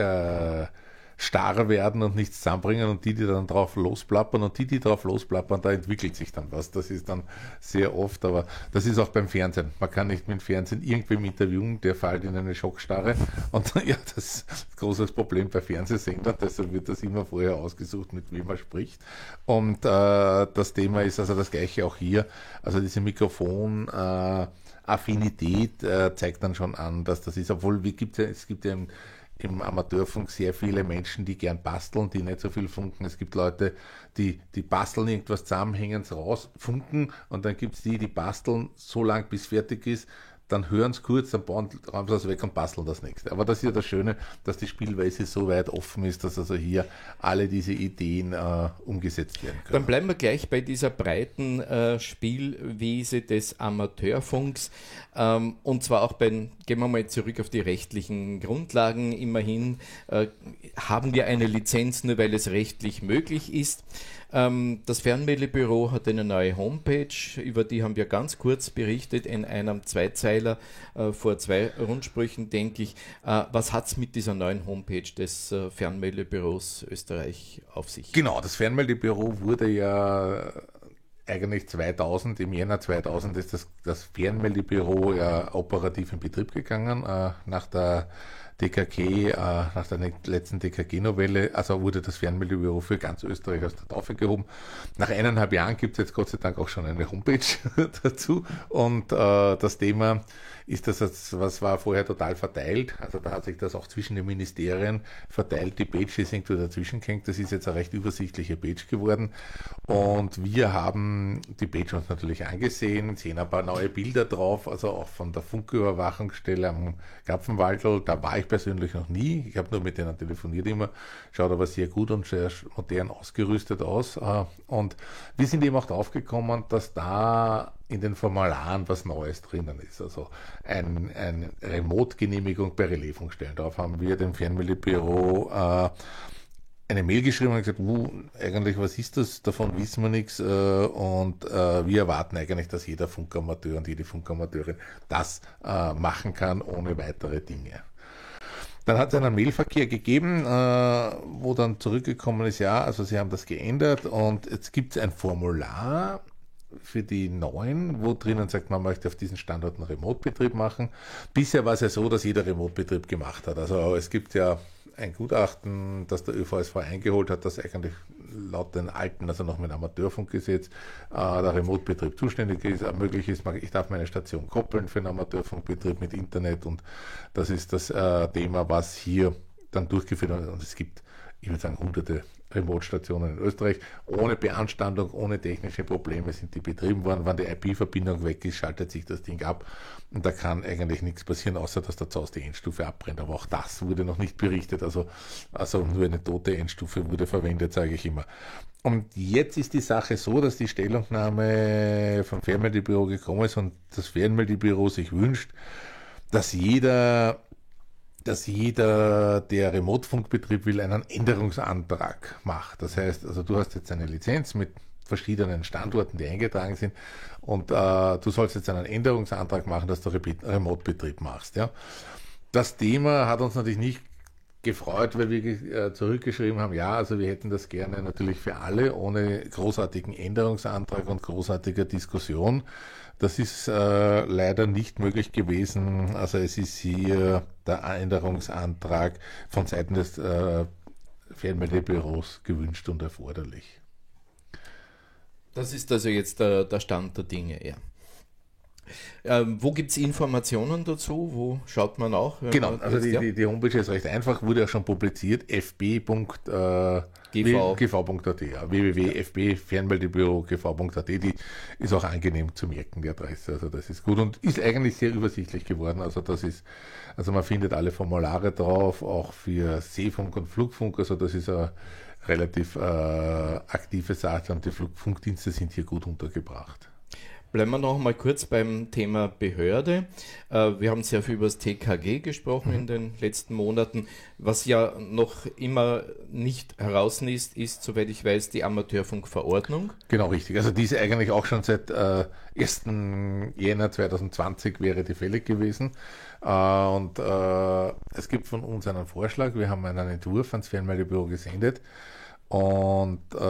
Speaker 4: äh, starr werden und nichts zusammenbringen und die, die dann drauf losplappern und die, die drauf losplappern, da entwickelt sich dann was. Das ist dann sehr oft, aber das ist auch beim Fernsehen. Man kann nicht mit dem Fernsehen irgendwem interviewen, der fällt in eine Schockstarre und ja, das ist ein großes Problem bei Fernsehsendern, deshalb wird das immer vorher ausgesucht, mit wem man spricht. Und äh, das Thema ist also das gleiche auch hier, also diese Mikrofon äh, Affinität äh, zeigt dann schon an, dass das ist, obwohl wie gibt ja, es gibt ja im im Amateurfunk sehr viele Menschen, die gern basteln, die nicht so viel funken. Es gibt Leute, die, die basteln irgendwas zusammen, hängen es raus, funken und dann gibt es die, die basteln so lange, bis fertig ist, dann hören es kurz, dann bauen, räumen sie das weg und basteln das nächste. Aber das ist ja das Schöne, dass die Spielweise so weit offen ist, dass also hier alle diese Ideen äh, umgesetzt werden können.
Speaker 2: Dann bleiben wir gleich bei dieser breiten äh, Spielwiese des Amateurfunks ähm, und zwar auch bei, gehen wir mal zurück auf die rechtlichen Grundlagen. Immerhin äh, haben wir eine Lizenz, nur weil es rechtlich möglich ist. Ähm, das Fernmeldebüro hat eine neue Homepage, über die haben wir ganz kurz berichtet in einem Zweizeiler äh, vor zwei Rundsprüchen, denke ich. Äh, was hat es mit dieser neuen Homepage des äh, Fernmeldebüros Österreich auf sich?
Speaker 4: Genau, das Fernmeldebüro wurde ja eigentlich zweitausend, im Jänner zweitausend ist das, das Fernmeldebüro ja operativ in Betrieb gegangen, äh, nach der D K G, äh, nach der letzten D K G-Novelle, also wurde das Fernmeldebüro für ganz Österreich aus der Taufe gehoben. Nach eineinhalb Jahren gibt es jetzt Gott sei Dank auch schon eine Homepage dazu und äh, das Thema ist das, was war vorher total verteilt, also da hat sich das auch zwischen den Ministerien verteilt, die Page ist irgendwo dazwischen gehängt, das ist jetzt eine recht übersichtliche Page geworden und wir haben die Page uns natürlich angesehen, sehen ein paar neue Bilder drauf, also auch von der Funküberwachungsstelle am Kapfenwaldl, da war ich persönlich noch nie, ich habe nur mit denen telefoniert immer, schaut aber sehr gut und sehr modern ausgerüstet aus und wir sind eben auch drauf gekommen, dass da in den Formularen was Neues drinnen ist, also ein, ein Remote-Genehmigung bei Relaisfunkstellen. Darauf haben wir dem Fernmeldebüro äh, eine Mail geschrieben und gesagt, uh, eigentlich was ist das, davon wissen wir nichts äh, und äh, wir erwarten eigentlich, dass jeder Funkamateur und jede Funkamateurin das äh, machen kann ohne weitere Dinge. Dann hat es einen Mailverkehr gegeben, äh, wo dann zurückgekommen ist, ja, also sie haben das geändert und jetzt gibt es ein Formular für die Neuen, wo drinnen sagt, man möchte auf diesen Standort einen Remote-Betrieb machen. Bisher war es ja so, dass jeder Remote-Betrieb gemacht hat. Also es gibt ja ein Gutachten, das der Ö V S V eingeholt hat, das eigentlich laut den alten, also noch mit Amateurfunkgesetz, äh, der Remote-Betrieb zuständig ist, äh, möglich ist. Ich darf meine Station koppeln für einen Amateurfunkbetrieb mit Internet und das ist das äh, Thema, was hier dann durchgeführt wird. Und es gibt, ich würde sagen, hunderte Remote-Stationen in Österreich. Ohne Beanstandung, ohne technische Probleme sind die betrieben worden. Wenn die I P-Verbindung weg ist, schaltet sich das Ding ab und da kann eigentlich nichts passieren, außer dass der Zaus die Endstufe abbrennt. Aber auch das wurde noch nicht berichtet. Also, also nur eine tote Endstufe wurde verwendet, sage ich immer. Und jetzt ist die Sache so, dass die Stellungnahme vom Fernmeldebüro gekommen ist und das Fernmeldebüro sich wünscht, dass jeder dass jeder, der Remote-Funkbetrieb will, einen Änderungsantrag macht. Das heißt, also du hast jetzt eine Lizenz mit verschiedenen Standorten, die eingetragen sind und äh, du sollst jetzt einen Änderungsantrag machen, dass du Remote-Betrieb machst. Ja. Das Thema hat uns natürlich nicht gefreut, weil wir äh, zurückgeschrieben haben, ja, also wir hätten das gerne natürlich für alle, ohne großartigen Änderungsantrag und großartiger Diskussion. Das ist äh, leider nicht möglich gewesen. Also es ist hier der Änderungsantrag von Seiten des äh, Fernmeldebüros gewünscht und erforderlich.
Speaker 2: Das ist also jetzt der, der Stand der Dinge, ja. Ähm, wo gibt es Informationen dazu? Wo schaut man auch?
Speaker 4: Genau,
Speaker 2: man
Speaker 4: also
Speaker 2: jetzt,
Speaker 4: die,
Speaker 2: ja?
Speaker 4: die, die Homepage ist recht einfach, wurde auch schon publiziert, f b punkt g v punkt a t, ja, w w w punkt f b Fernmeldebüro g v punkt a t, die ist auch angenehm zu merken, die Adresse, also das ist gut und ist eigentlich sehr übersichtlich geworden, also das ist, also man findet alle Formulare drauf, auch für Seefunk und Flugfunk, also das ist eine relativ äh, aktive Sache und die Flugfunkdienste sind hier gut untergebracht.
Speaker 2: Bleiben wir noch mal kurz beim Thema Behörde. Wir haben sehr viel über das T K G gesprochen in den letzten Monaten. Was ja noch immer nicht heraus ist, ist, soweit ich weiß, die Amateurfunkverordnung.
Speaker 4: Genau, richtig. Also die ist eigentlich auch schon seit äh, ersten Jänner zweitausendzwanzig wäre die fällig gewesen. Äh, und äh, es gibt von uns einen Vorschlag. Wir haben einen Entwurf ans Fernmeldebüro gesendet. Und äh,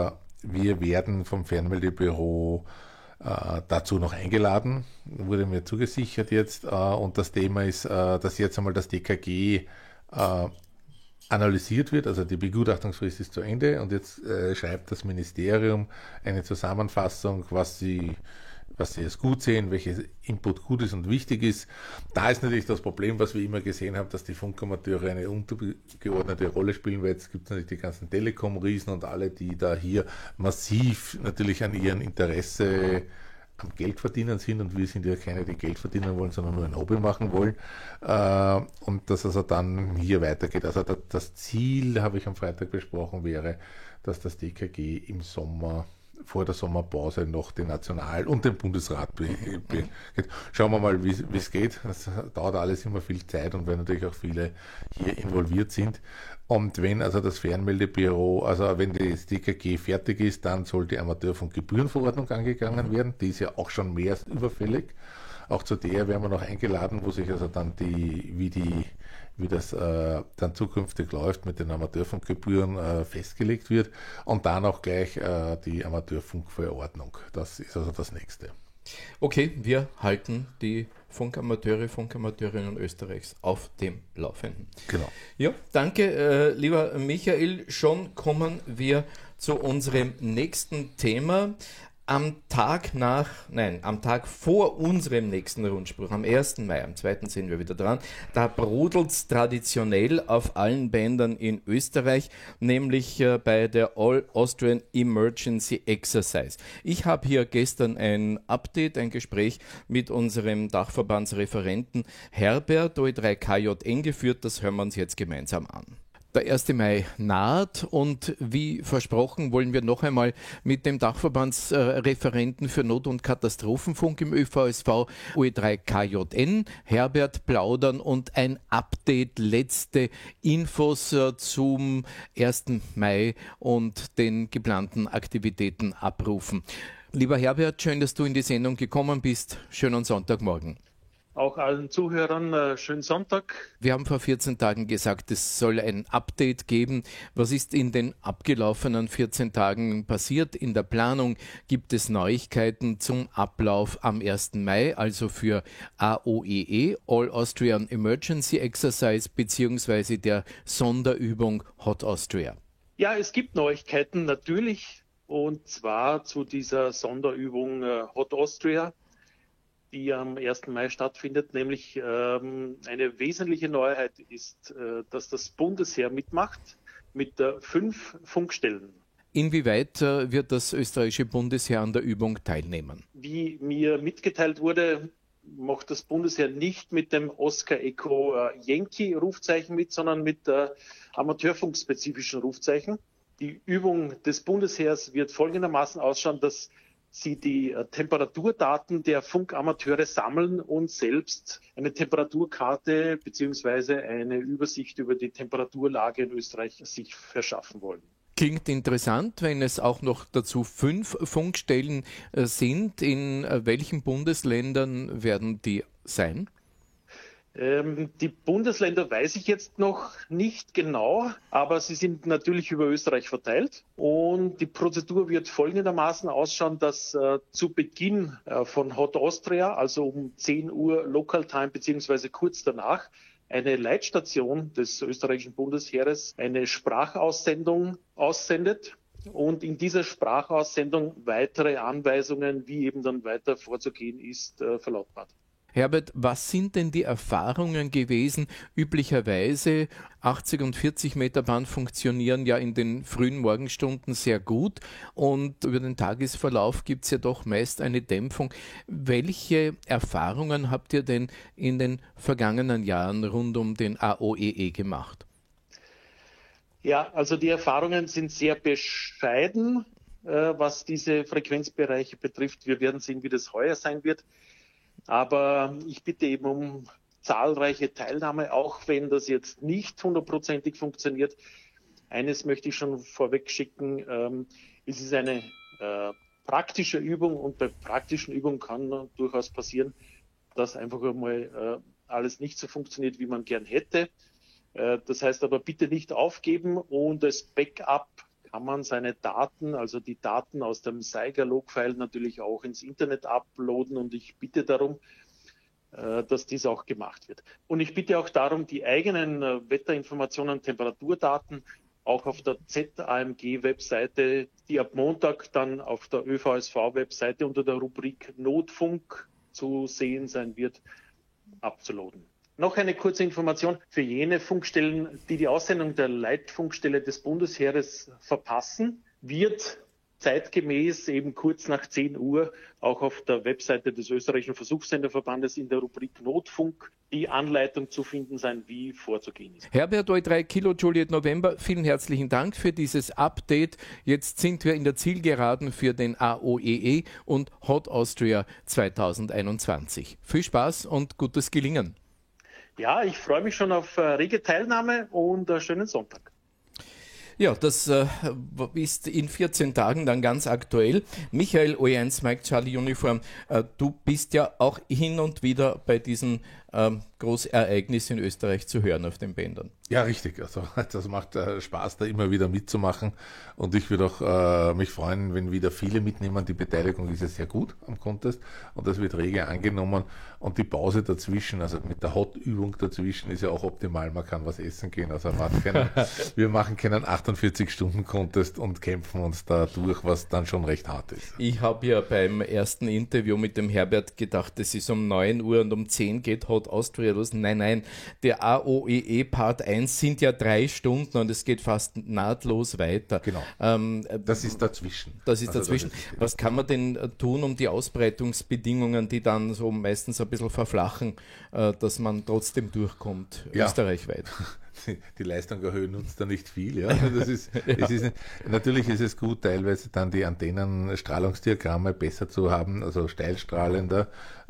Speaker 4: wir werden vom Fernmeldebüro Äh, dazu noch eingeladen, wurde mir zugesichert jetzt, äh, und das Thema ist, äh, dass jetzt einmal das T K G äh, analysiert wird, also die Begutachtungsfrist ist zu Ende und jetzt äh, schreibt das Ministerium eine Zusammenfassung, was sie was sie als gut sehen, welches Input gut ist und wichtig ist. Da ist natürlich das Problem, was wir immer gesehen haben, dass die Funkamateure eine untergeordnete Rolle spielen, weil jetzt gibt es natürlich die ganzen Telekom-Riesen und alle, die da hier massiv natürlich an ihrem Interesse am Geld verdienen sind und wir sind ja keine, die Geld verdienen wollen, sondern nur ein Hobby machen wollen äh, und dass also dann hier weitergeht. Also das Ziel, habe ich am Freitag besprochen, wäre, dass das T K G im Sommer vor der Sommerpause noch den National- und den Bundesrat be- be- geht. Schauen wir mal, wie es geht. Das dauert alles immer viel Zeit und weil natürlich auch viele hier involviert sind. Und wenn also das Fernmeldebüro, also wenn das T K G fertig ist, dann soll die Amateurfunkgebührenverordnung angegangen werden. Die ist ja auch schon mehr als überfällig. Auch zu der werden wir noch eingeladen, wo sich also dann die, wie die wie das äh, dann zukünftig läuft mit den Amateurfunkgebühren äh, festgelegt wird und dann auch gleich äh, die Amateurfunkverordnung. Das ist also das Nächste.
Speaker 2: Okay, wir halten die Funkamateure, Funkamateurinnen Österreichs auf dem Laufenden.
Speaker 4: Genau.
Speaker 2: Ja, danke, äh, lieber Michael. Schon kommen wir zu unserem nächsten Thema. Am Tag nach, nein, am Tag vor unserem nächsten Rundspruch, am ersten Mai, am zweiten sind wir wieder dran, da brodelt's traditionell auf allen Bändern in Österreich, nämlich äh, bei der All Austrian Emergency Exercise. Ich habe hier gestern ein Update, ein Gespräch mit unserem Dachverbandsreferenten Herbert O E drei K J N geführt, das hören wir uns jetzt gemeinsam an. Der erste Mai naht und wie versprochen wollen wir noch einmal mit dem Dachverbandsreferenten für Not- und Katastrophenfunk im Ö V S V O E drei K J N, Herbert, plaudern und ein Update, letzte Infos zum ersten Mai und den geplanten Aktivitäten abrufen. Lieber Herbert, schön, dass du in die Sendung gekommen bist. Schönen Sonntagmorgen.
Speaker 5: Auch allen Zuhörern äh, schönen Sonntag.
Speaker 2: Wir haben vor vierzehn Tagen gesagt, es soll ein Update geben. Was ist in den abgelaufenen vierzehn Tagen passiert? In der Planung gibt es Neuigkeiten zum Ablauf am ersten Mai, also für A O E E, All Austrian Emergency Exercise, beziehungsweise der Sonderübung Hot Austria.
Speaker 5: Ja, es gibt Neuigkeiten natürlich, und zwar zu dieser Sonderübung äh, Hot Austria, die am ersten Mai stattfindet, nämlich ähm, eine wesentliche Neuheit ist, äh, dass das Bundesheer mitmacht mit äh, fünf Funkstellen.
Speaker 2: Inwieweit äh, wird das österreichische Bundesheer an der Übung teilnehmen?
Speaker 5: Wie mir mitgeteilt wurde, macht das Bundesheer nicht mit dem Oscar Echo äh, Yankee Rufzeichen mit, sondern mit äh, amateurfunkspezifischen Rufzeichen. Die Übung des Bundesheers wird folgendermaßen ausschauen, dass sie die äh, Temperaturdaten der Funkamateure sammeln und selbst eine Temperaturkarte bzw. eine Übersicht über die Temperaturlage in Österreich sich verschaffen wollen.
Speaker 2: Klingt interessant, wenn es auch noch dazu fünf Funkstellen äh, sind. In äh, welchen Bundesländern werden die sein?
Speaker 5: Ähm, die Bundesländer weiß ich jetzt noch nicht genau, aber sie sind natürlich über Österreich verteilt. Und die Prozedur wird folgendermaßen ausschauen, dass äh, zu Beginn äh, von Hot Austria, also um zehn Uhr Local Time beziehungsweise kurz danach, eine Leitstation des österreichischen Bundesheeres eine Sprachaussendung aussendet und in dieser Sprachaussendung weitere Anweisungen, wie eben dann weiter vorzugehen ist, äh, verlautbart.
Speaker 2: Herbert, was sind denn die Erfahrungen gewesen? Üblicherweise achtzig und vierzig Meter Band funktionieren ja in den frühen Morgenstunden sehr gut und über den Tagesverlauf gibt es ja doch meist eine Dämpfung. Welche Erfahrungen habt ihr denn in den vergangenen Jahren rund um den A O E E gemacht?
Speaker 5: Ja, also die Erfahrungen sind sehr bescheiden, äh, was diese Frequenzbereiche betrifft. Wir werden sehen, wie das heuer sein wird. Aber ich bitte eben um zahlreiche Teilnahme, auch wenn das jetzt nicht hundertprozentig funktioniert. Eines möchte ich schon vorweg schicken. Ähm, es ist eine äh, praktische Übung und bei praktischen Übungen kann durchaus passieren, dass einfach einmal äh, alles nicht so funktioniert, wie man gern hätte. Äh, das heißt aber bitte nicht aufgeben und als Backup kann man seine Daten, also die Daten aus dem Saiga-Log-File natürlich auch ins Internet uploaden und ich bitte darum, dass dies auch gemacht wird. Und ich bitte auch darum, die eigenen Wetterinformationen, Temperaturdaten auch auf der Z A M G-Webseite, die ab Montag dann auf der Ö V S V-Webseite unter der Rubrik Notfunk zu sehen sein wird, abzuladen. Noch eine kurze Information für jene Funkstellen, die die Aussendung der Leitfunkstelle des Bundesheeres verpassen, wird zeitgemäß eben kurz nach zehn Uhr auch auf der Webseite des österreichischen Versuchssenderverbandes in der Rubrik Notfunk die Anleitung zu finden sein, wie vorzugehen ist.
Speaker 2: Herbert Eu drei Kilo Juliet November, vielen herzlichen Dank für dieses Update. Jetzt sind wir in der Zielgeraden für den A O E E und Hot Austria zwanzig einundzwanzig. Viel Spaß und gutes Gelingen.
Speaker 5: Ja, ich freue mich schon auf äh, rege Teilnahme und einen schönen Sonntag.
Speaker 2: Ja, das äh, ist in vierzehn Tagen dann ganz aktuell. Michael, O E eins Mike Charlie Uniform, äh, du bist ja auch hin und wieder bei diesen ähm, Großereignissen in Österreich zu hören auf den Bändern.
Speaker 4: Ja, richtig. Also das macht äh, Spaß, da immer wieder mitzumachen. Und ich würde auch äh, mich freuen, wenn wieder viele mitnehmen. Die Beteiligung ist ja sehr gut am Contest und das wird rege angenommen. Und die Pause dazwischen, also mit der Hot-Übung dazwischen, ist ja auch optimal. Man kann was essen gehen. Also man keinen, wir machen keinen achtundvierzig Stunden Contest und kämpfen uns da durch, was dann schon recht hart ist.
Speaker 2: Ich habe ja beim ersten Interview mit dem Herbert gedacht, es ist um neun Uhr und um zehn geht Hot Austria los. Nein, nein, der A O E E Part eins sind ja drei Stunden und es geht fast nahtlos weiter.
Speaker 4: Genau.
Speaker 2: Ähm,
Speaker 4: das ist dazwischen.
Speaker 2: Das ist
Speaker 4: also
Speaker 2: dazwischen.
Speaker 4: Das ist,
Speaker 2: Was kann man denn tun, um die Ausbreitungsbedingungen, die dann so meistens ein bisschen verflachen, äh, dass man trotzdem durchkommt,
Speaker 4: ja.
Speaker 2: österreichweit?
Speaker 4: Die, die Leistung erhöhen uns da nicht viel. Ja? Das ist, ja. es ist, natürlich ist es gut, teilweise dann die Antennenstrahlungsdiagramme besser zu haben, also steilstrahlender.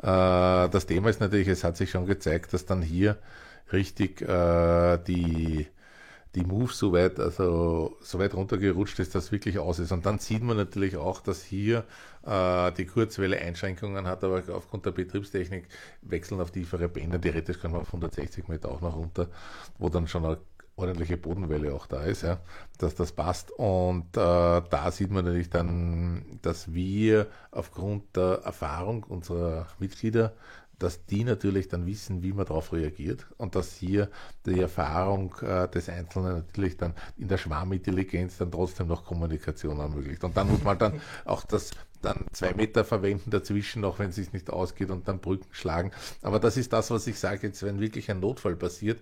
Speaker 4: Äh, das Thema ist natürlich, es hat sich schon gezeigt, dass dann hier richtig äh, die die Move so weit, also so weit runtergerutscht ist, dass es wirklich aus ist. Und dann sieht man natürlich auch, dass hier äh, die Kurzwelle Einschränkungen hat, aber aufgrund der Betriebstechnik wechseln auf tiefere Bänder. Theoretisch kann man auf hundertsechzig Meter auch noch runter, wo dann schon eine ordentliche Bodenwelle auch da ist, ja, dass das passt. Und äh, da sieht man natürlich dann, dass wir aufgrund der Erfahrung unserer Mitglieder, dass die natürlich dann wissen, wie man darauf reagiert und dass hier die Erfahrung äh, des Einzelnen natürlich dann in der Schwarmintelligenz dann trotzdem noch Kommunikation ermöglicht. Und dann muss man dann auch das dann zwei Meter verwenden dazwischen, auch wenn es sich nicht ausgeht und dann Brücken schlagen. Aber das ist das, was ich sage, jetzt wenn wirklich ein Notfall passiert,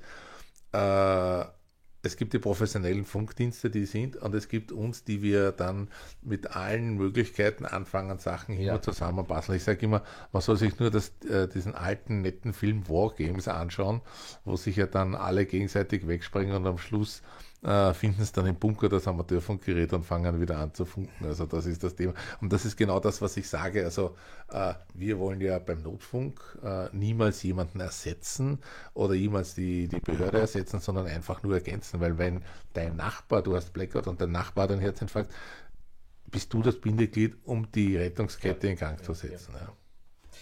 Speaker 4: äh, es gibt die professionellen Funkdienste, die sind, und es gibt uns, die wir dann mit allen Möglichkeiten anfangen, Sachen immer ja. zusammenpassen. Ich sage immer, man soll sich nur das, äh, diesen alten, netten Film War Games anschauen, wo sich ja dann alle gegenseitig wegspringen und am Schluss äh, finden es dann im Bunker das Amateurfunkgerät und fangen wieder an zu funken. Also das ist das Thema. Und das ist genau das, was ich sage. Also äh, wir wollen ja beim Notfunk äh, niemals jemanden ersetzen oder jemals die, die Behörde ersetzen, sondern einfach nur ergänzen. Weil wenn dein Nachbar, du hast Blackout und dein Nachbar hat einen Herzinfarkt, bist du das Bindeglied, um die Rettungskette in Gang zu setzen. Ja.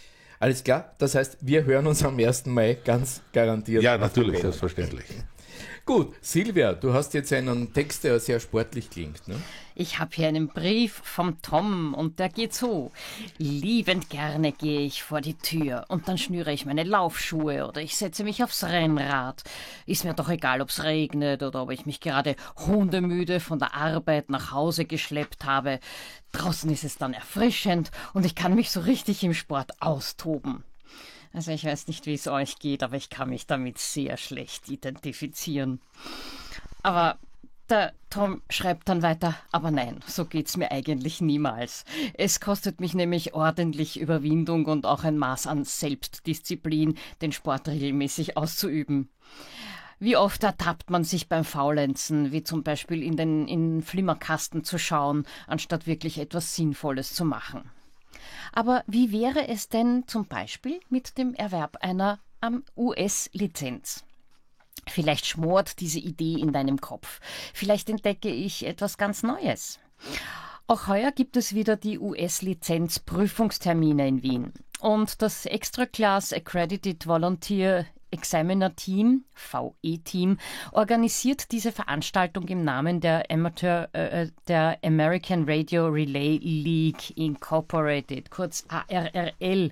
Speaker 2: Alles klar, das heißt, wir hören uns am ersten Mai ganz garantiert.
Speaker 4: Ja, natürlich, selbstverständlich.
Speaker 2: Gut, Silvia, du hast jetzt einen Text, der sehr sportlich klingt, ne?
Speaker 3: Ich habe hier einen Brief vom Tom und der geht so. Liebend gerne gehe ich vor die Tür und dann schnüre ich meine Laufschuhe oder ich setze mich aufs Rennrad. Ist mir doch egal, ob's regnet oder ob ich mich gerade hundemüde von der Arbeit nach Hause geschleppt habe. Draußen ist es dann erfrischend und ich kann mich so richtig im Sport austoben. Also ich weiß nicht, wie es euch geht, aber ich kann mich damit sehr schlecht identifizieren. Aber der Tom schreibt dann weiter, aber nein, so geht's mir eigentlich niemals. Es kostet mich nämlich ordentlich Überwindung und auch ein Maß an Selbstdisziplin, den Sport regelmäßig auszuüben. Wie oft ertappt man sich beim Faulenzen, wie zum Beispiel in den in Flimmerkasten zu schauen, anstatt wirklich etwas Sinnvolles zu machen. Aber wie wäre es denn zum Beispiel mit dem Erwerb einer ähm, U S-Lizenz? Vielleicht schmort diese Idee in deinem Kopf. Vielleicht entdecke ich etwas ganz Neues. Auch heuer gibt es wieder die U S-Lizenz-Prüfungstermine in Wien. Und das Extra Class Accredited Volunteer Examiner Team, V E-Team, organisiert diese Veranstaltung im Namen der Amateur, äh, der American Radio Relay League Incorporated, kurz A R R L.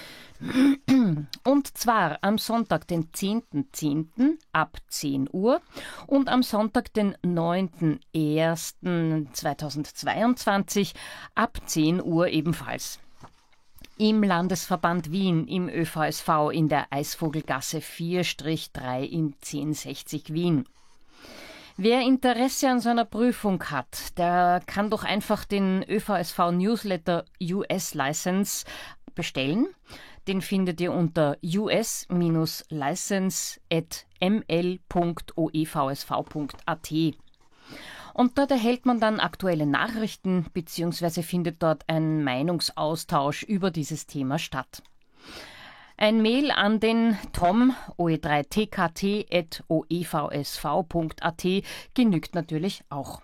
Speaker 3: Und zwar am Sonntag, den zehnten zehnten ab zehn Uhr und am Sonntag, den neunten ersten zweitausendzweiundzwanzig ab zehn Uhr ebenfalls. Im Landesverband Wien, im Ö V S V, in der Eisvogelgasse vier drei in zehn sechzig Wien. Wer Interesse an so einer Prüfung hat, der kann doch einfach den Ö V S V Newsletter U S License bestellen. Den findet ihr unter u s license at m l punkt o e v s v punkt a t. Und dort erhält man dann aktuelle Nachrichten bzw. findet dort ein Meinungsaustausch über dieses Thema statt. Ein Mail an den Tom o e drei t k t at o e v s v punkt a t genügt natürlich auch.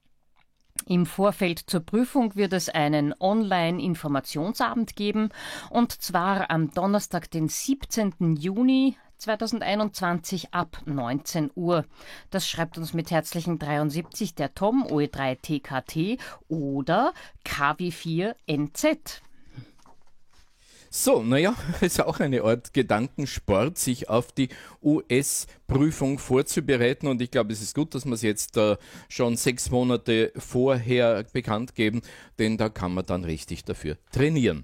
Speaker 3: Im Vorfeld zur Prüfung wird es einen Online-Informationsabend geben, und zwar am Donnerstag, den siebzehnten Juni zweitausendeinundzwanzig ab neunzehn Uhr. Das schreibt uns mit herzlichen dreiundsiebzig der Tom O E drei T K T oder K W vier N Z.
Speaker 2: So, naja, ist auch eine Art Gedankensport, sich auf die U S-Prüfung vorzubereiten, und ich glaube, es ist gut, dass wir es jetzt äh, schon sechs Monate vorher bekannt geben, denn da kann man dann richtig dafür trainieren.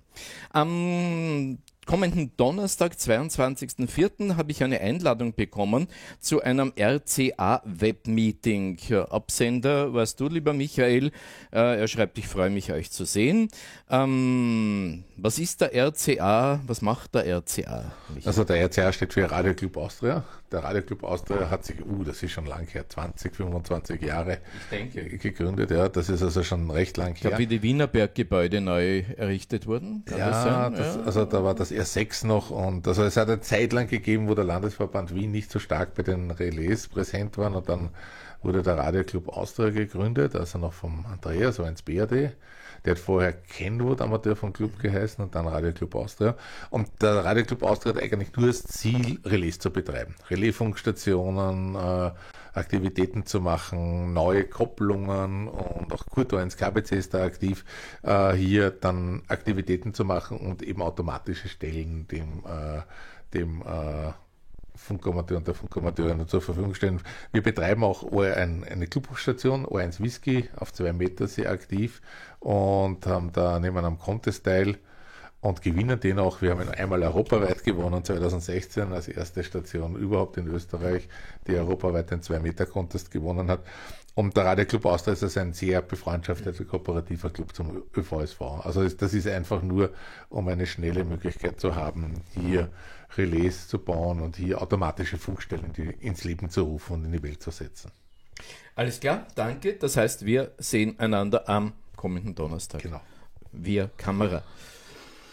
Speaker 2: Am kommenden Donnerstag, zweiundzwanzigsten vierten habe ich eine Einladung bekommen zu einem R C A-Webmeeting. Absender warst du, lieber Michael. Äh, er schreibt, ich freue mich, euch zu sehen. Ähm, was ist der R C A? Was macht der R C A? Michael?
Speaker 4: Also der R C A steht für Radio Club Austria. Der Radio Club Austria hat sich, uh, das ist schon lang her, zwanzig, fünfundzwanzig Jahre
Speaker 2: ich denke.
Speaker 4: gegründet. Ja, das ist also schon recht lang her.
Speaker 2: Ich glaube, wie die Wienerberg-Gebäude neu errichtet wurden. Kann
Speaker 4: ja,
Speaker 2: das sein?
Speaker 4: das,
Speaker 2: ja,
Speaker 4: also da war das R sechs noch, und also es hat eine Zeit lang gegeben, wo der Landesverband Wien nicht so stark bei den Relais präsent war, und dann wurde der Radio Club Austria gegründet, also noch vom Andreas, so ins B R D. Der hat vorher Kenwood Amateur vom Club geheißen und dann Radio Club Austria. Und der Radio Club Austria hat eigentlich nur das Ziel, Relais zu betreiben. Relaisfunkstationen, äh, Aktivitäten zu machen, neue Kopplungen, und auch Kurt eins K B C ist da aktiv, äh, hier dann Aktivitäten zu machen und eben automatische Stellen dem, äh, dem äh, Funkamateur und der Funkamateurin zur Verfügung stellen. Wir betreiben auch ein, eine Clubstation, O eins Whisky, auf zwei Meter sehr aktiv, und haben da nehmen am Contest teil und gewinnen den auch. Wir haben einmal europaweit gewonnen, zweitausendsechzehn als erste Station überhaupt in Österreich, die europaweit den zwei Meter Contest gewonnen hat. Und der Radio Club Austria ist also ein sehr befreundschafteter, kooperativer Club zum Ö V S V. Also das ist einfach nur, um eine schnelle Möglichkeit zu haben, hier Relais zu bauen und hier automatische Funkstellen ins Leben zu rufen und in die Welt zu setzen.
Speaker 2: Alles klar, danke. Das heißt, wir sehen einander am kommenden Donnerstag.
Speaker 4: Genau.
Speaker 2: Via Kamera.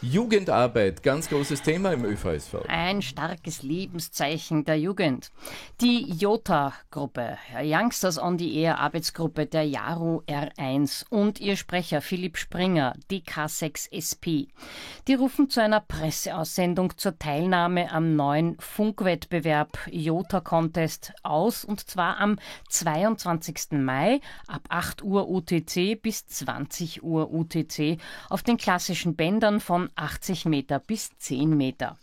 Speaker 2: Jugendarbeit, ganz großes Thema im Ö V S V.
Speaker 3: Ein starkes Lebenszeichen der Jugend. Die Jota-Gruppe, Youngsters on the Air Arbeitsgruppe der Jaru R eins und ihr Sprecher Philipp Springer, D K sechs S P, die rufen zu einer Presseaussendung zur Teilnahme am neuen Funkwettbewerb Jota Contest aus, und zwar am zweiundzwanzigsten Mai ab acht Uhr U T C bis zwanzig Uhr U T C auf den klassischen Bändern von achtzig Meter bis zehn Meter.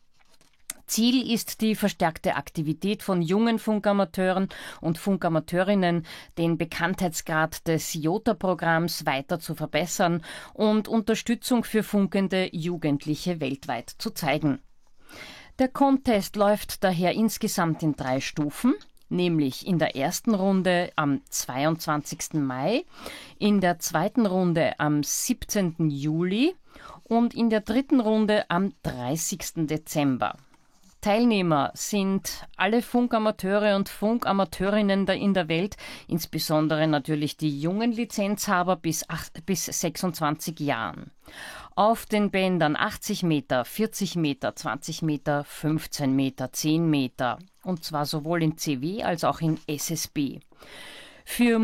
Speaker 3: Ziel ist die verstärkte Aktivität von jungen Funkamateuren und Funkamateurinnen, den Bekanntheitsgrad des Jota-Programms weiter zu verbessern und Unterstützung für funkende Jugendliche weltweit zu zeigen. Der Contest läuft daher insgesamt in drei Stufen, nämlich in der ersten Runde am zweiundzwanzigsten Mai, in der zweiten Runde am siebzehnten Juli und in der dritten Runde am dreißigsten Dezember. Teilnehmer sind alle Funkamateure und Funkamateurinnen in der Welt, insbesondere natürlich die jungen Lizenzhaber bis, acht, bis sechsundzwanzig Jahren. Auf den Bändern achtzig Meter, vierzig Meter, zwanzig Meter, fünfzehn Meter, zehn Meter, und zwar sowohl in C W als auch in S S B. Für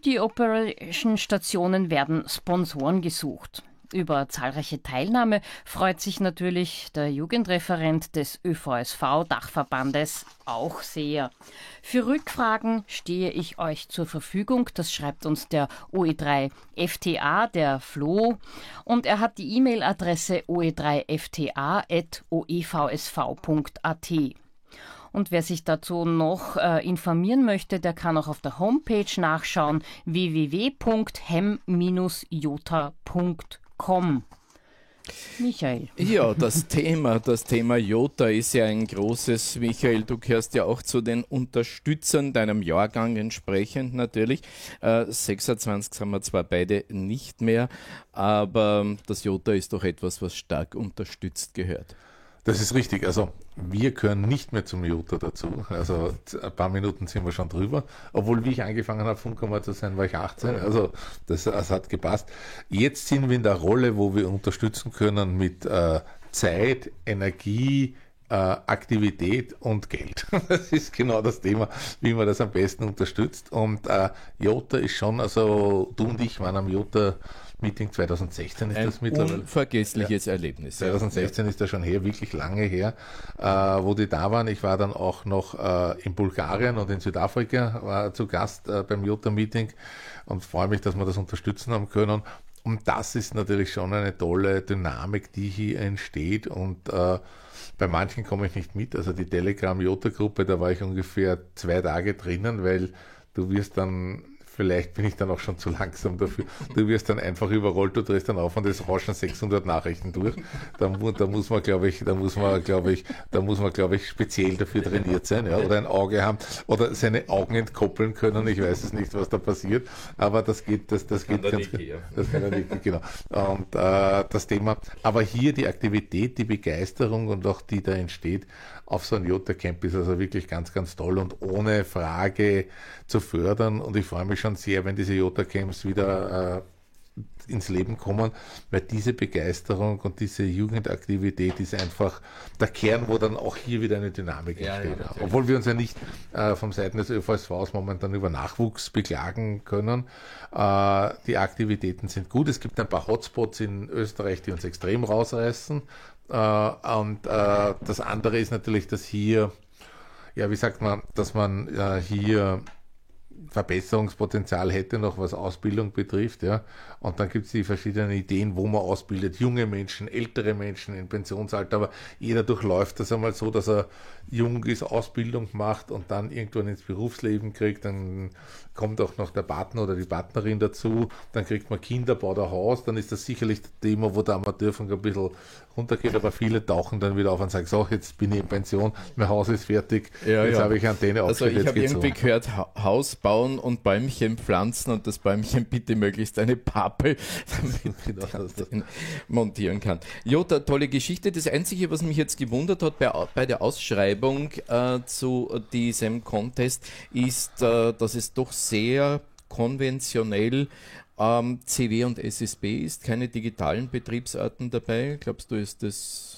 Speaker 3: Multi-Operation-Stationen werden Sponsoren gesucht. Über zahlreiche Teilnahme freut sich natürlich der Jugendreferent des Ö V S V-Dachverbandes auch sehr. Für Rückfragen stehe ich euch zur Verfügung. Das schreibt uns der O E drei F T A, der Flo. Und er hat die E-Mail-Adresse o e drei f t a at o e v s v punkt a t. Und wer sich dazu noch äh, informieren möchte, der kann auch auf der Homepage nachschauen, w w w punkt hem dash jota punkt com. Michael.
Speaker 2: Ja, das Thema, das Thema Jota ist ja ein großes. Michael, du gehörst ja auch zu den Unterstützern deinem Jahrgang entsprechend natürlich. Äh, sechsundzwanzig haben wir zwar beide nicht mehr, aber das Jota ist doch etwas, was stark unterstützt gehört.
Speaker 4: Das ist richtig. Also wir gehören nicht mehr zum Jota dazu. Also ein paar Minuten sind wir schon drüber. Obwohl, wie ich angefangen habe, Funkammer zu sein, war ich achtzehn. Also das, das hat gepasst. Jetzt sind wir in der Rolle, wo wir unterstützen können mit äh, Zeit, Energie, äh, Aktivität und Geld. Das ist genau das Thema, wie man das am besten unterstützt. Und äh, Jota ist schon, also du und ich waren am Jota Meeting zweitausendsechzehn ist
Speaker 2: ein
Speaker 4: das mittlerweile.
Speaker 2: Ein unvergessliches ja. Erlebnis.
Speaker 4: zweitausendsechzehn ja. ist das schon her, wirklich lange her, äh, wo die da waren. Ich war dann auch noch äh, in Bulgarien und in Südafrika, war zu Gast äh, beim Jota-Meeting und freue mich, dass wir das unterstützen haben können. Und das ist natürlich schon eine tolle Dynamik, die hier entsteht, und äh, bei manchen komme ich nicht mit. Also die Telegram-Jota-Gruppe, da war ich ungefähr zwei Tage drinnen, weil du wirst dann, vielleicht bin ich dann auch schon zu langsam dafür. Du wirst dann einfach überrollt, du drehst dann auf und es rauschen sechshundert Nachrichten durch. Da, da muss man, glaube ich, da muss man, glaube ich, da muss man, glaube ich, speziell dafür trainiert sein, ja, oder ein Auge haben oder seine Augen entkoppeln können. Ich weiß es nicht, was da passiert, aber das geht, das, das, das geht ganz, Niki, ja. Das kann er nicht, genau. Und äh, das Thema, aber hier die Aktivität, die Begeisterung und auch die da entsteht auf so ein Jota-Camp ist also wirklich ganz, ganz toll und ohne Frage zu fördern. Und ich freue mich schon sehr, wenn diese Jota-Camps wieder äh, ins Leben kommen, weil diese Begeisterung und diese Jugendaktivität ist einfach der Kern, wo dann auch hier wieder eine Dynamik ja, entsteht. Ja, obwohl wir uns ja nicht äh, vom Seiten des Ö V S V aus momentan über Nachwuchs beklagen können. Äh, die Aktivitäten sind gut. Es gibt ein paar Hotspots in Österreich, die uns extrem rausreißen. Uh, und uh, das andere ist natürlich, dass hier, ja, wie sagt man, dass man uh, hier Verbesserungspotenzial hätte, noch was Ausbildung betrifft, ja. Und dann gibt es die verschiedenen Ideen, wo man ausbildet, junge Menschen, ältere Menschen in Pensionsalter, aber jeder durchläuft das einmal so, dass er jung ist, Ausbildung macht und dann irgendwann ins Berufsleben kriegt, dann kommt auch noch der Partner oder die Partnerin dazu, dann kriegt man Kinder, baut ein Haus, dann ist das sicherlich das Thema, wo der Amateurfunk ein bisschen runtergeht, aber viele tauchen dann wieder auf und sagen, so, jetzt bin ich in Pension, mein Haus ist fertig,
Speaker 2: ja,
Speaker 4: jetzt
Speaker 2: ja.
Speaker 4: habe ich Antenne
Speaker 2: aufgestellt. Also ich habe irgendwie
Speaker 4: gezogen.
Speaker 2: gehört, ha- Haus bauen und Bäumchen pflanzen und das Bäumchen bitte möglichst eine Pappe, damit man das montieren kann. Jota, tolle Geschichte. Das Einzige, was mich jetzt gewundert hat bei, bei der Ausschreibung äh, zu diesem Contest, ist, äh, dass es doch sehr konventionell Ähm, C W und S S B ist keine digitalen Betriebsarten dabei. Glaubst du, ist das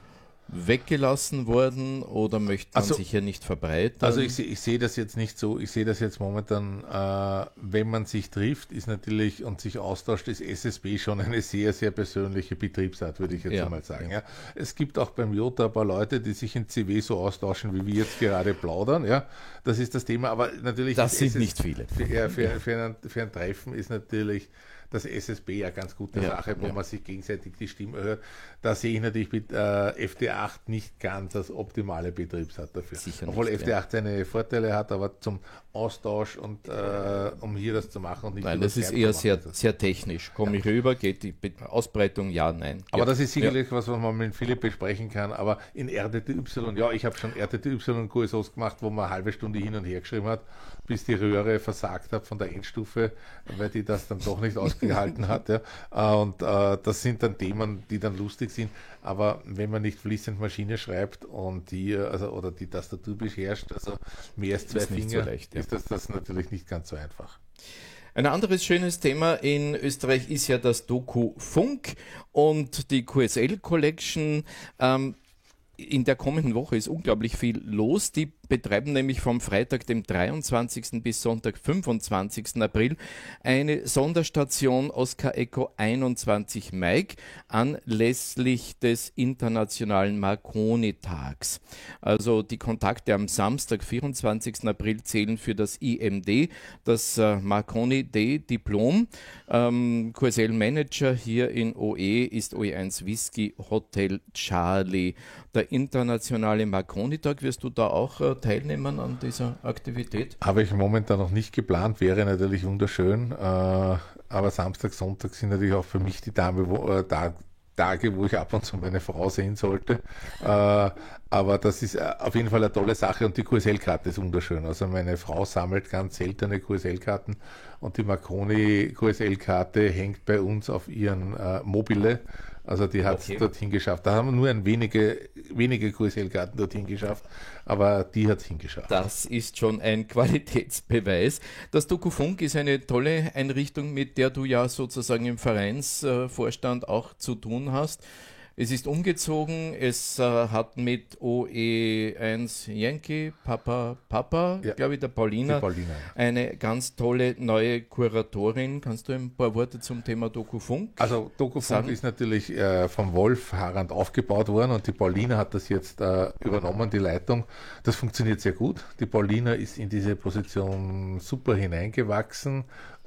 Speaker 2: weggelassen worden oder möchte man
Speaker 4: also,
Speaker 2: sich hier nicht verbreitern?
Speaker 4: Also ich, ich sehe das jetzt nicht so, ich sehe das jetzt momentan, äh, wenn man sich trifft, ist natürlich und sich austauscht, ist S S B schon eine sehr, sehr persönliche Betriebsart, würde ich jetzt ja, einmal sagen. Ja. Ja. Es gibt auch beim Jota ein paar Leute, die sich in C W so austauschen, wie wir jetzt gerade plaudern. Ja. Das ist das Thema, aber natürlich...
Speaker 2: Das sind
Speaker 4: S S
Speaker 2: nicht viele.
Speaker 4: Für, ja, für, ja. Für, ein, für ein Treffen ist natürlich das S S B ja ganz gute ja, Sache, wo ja. man sich gegenseitig die Stimme hört. Da sehe ich natürlich mit äh, F D acht nicht ganz als optimale Betriebsart dafür. Sicher Obwohl nicht, F D acht ja. seine Vorteile hat, aber zum Austausch und äh, um hier das zu machen und nicht
Speaker 2: Nein, das ist eher sehr, sehr technisch. Komme ich ja. rüber, geht die Be- Ausbreitung, ja, nein.
Speaker 4: Aber
Speaker 2: ja.
Speaker 4: das ist sicherlich ja. was, was man mit Philipp besprechen kann. Aber in R T T Y, ja, ich habe schon R T T Y-Q S Os gemacht, wo man eine halbe Stunde hin und her geschrieben hat, bis die Röhre versagt hat von der Endstufe, weil die das dann doch nicht ausgehalten hat. Ja. Und äh, das sind dann Themen, die dann lustig sind. Aber wenn man nicht fließend Maschine schreibt und die, also oder die Tastatur beherrscht, also mehr als zwei
Speaker 2: ist
Speaker 4: Finger,
Speaker 2: so leicht, ja.
Speaker 4: ist das, das natürlich nicht ganz so einfach.
Speaker 2: Ein anderes schönes Thema in Österreich ist ja das Doku-Funk und die Q S L Collection. Ähm, in der kommenden Woche ist unglaublich viel los. Die betreiben nämlich vom Freitag, dem dreiundzwanzigsten bis Sonntag, fünfundzwanzigsten April, eine Sonderstation Oscar Echo einundzwanzig Mike anlässlich des internationalen Marconi-Tags. Also die Kontakte am Samstag, vierundzwanzigsten April, zählen für das I M D, das äh, Marconi Day Diplom. Ähm, Q S L-Manager hier in O E ist O E eins Whisky Hotel Charlie. Der internationale Marconi-Tag, wirst du da auch äh, teilnehmen an dieser Aktivität?
Speaker 4: Habe ich momentan noch nicht geplant, wäre natürlich wunderschön, äh, aber Samstag, Sonntag sind natürlich auch für mich die Dame, wo, äh, da, Tage, wo ich ab und zu meine Frau sehen sollte, äh, aber das ist auf jeden Fall eine tolle Sache und die Q S L-Karte ist wunderschön. Also meine Frau sammelt ganz seltene Q S L-Karten und die Marconi Q S L-Karte hängt bei uns auf ihren äh, Mobile. Also die hat es okay. dorthin geschafft. Da haben wir nur ein wenige, wenige Q S L-Karten dorthin geschafft, aber die hat es hingeschafft.
Speaker 2: Das ist schon ein Qualitätsbeweis. Das Dokufunk ist eine tolle Einrichtung, mit der du ja sozusagen im Vereinsvorstand auch zu tun hast. Es ist umgezogen, es äh, hat mit O E eins Yankee, Papa, Papa, ja, glaube ich, der Paulina,
Speaker 4: Paulina ja.
Speaker 2: eine ganz tolle neue Kuratorin. Kannst du ein paar Worte zum Thema Dokufunk
Speaker 4: Also Dokufunk sagen? Ist natürlich äh, vom Wolf Harand aufgebaut worden und die Paulina hat das jetzt äh, übernommen, die Leitung. Das funktioniert sehr gut. Die Paulina ist in diese Position super hineingewachsen.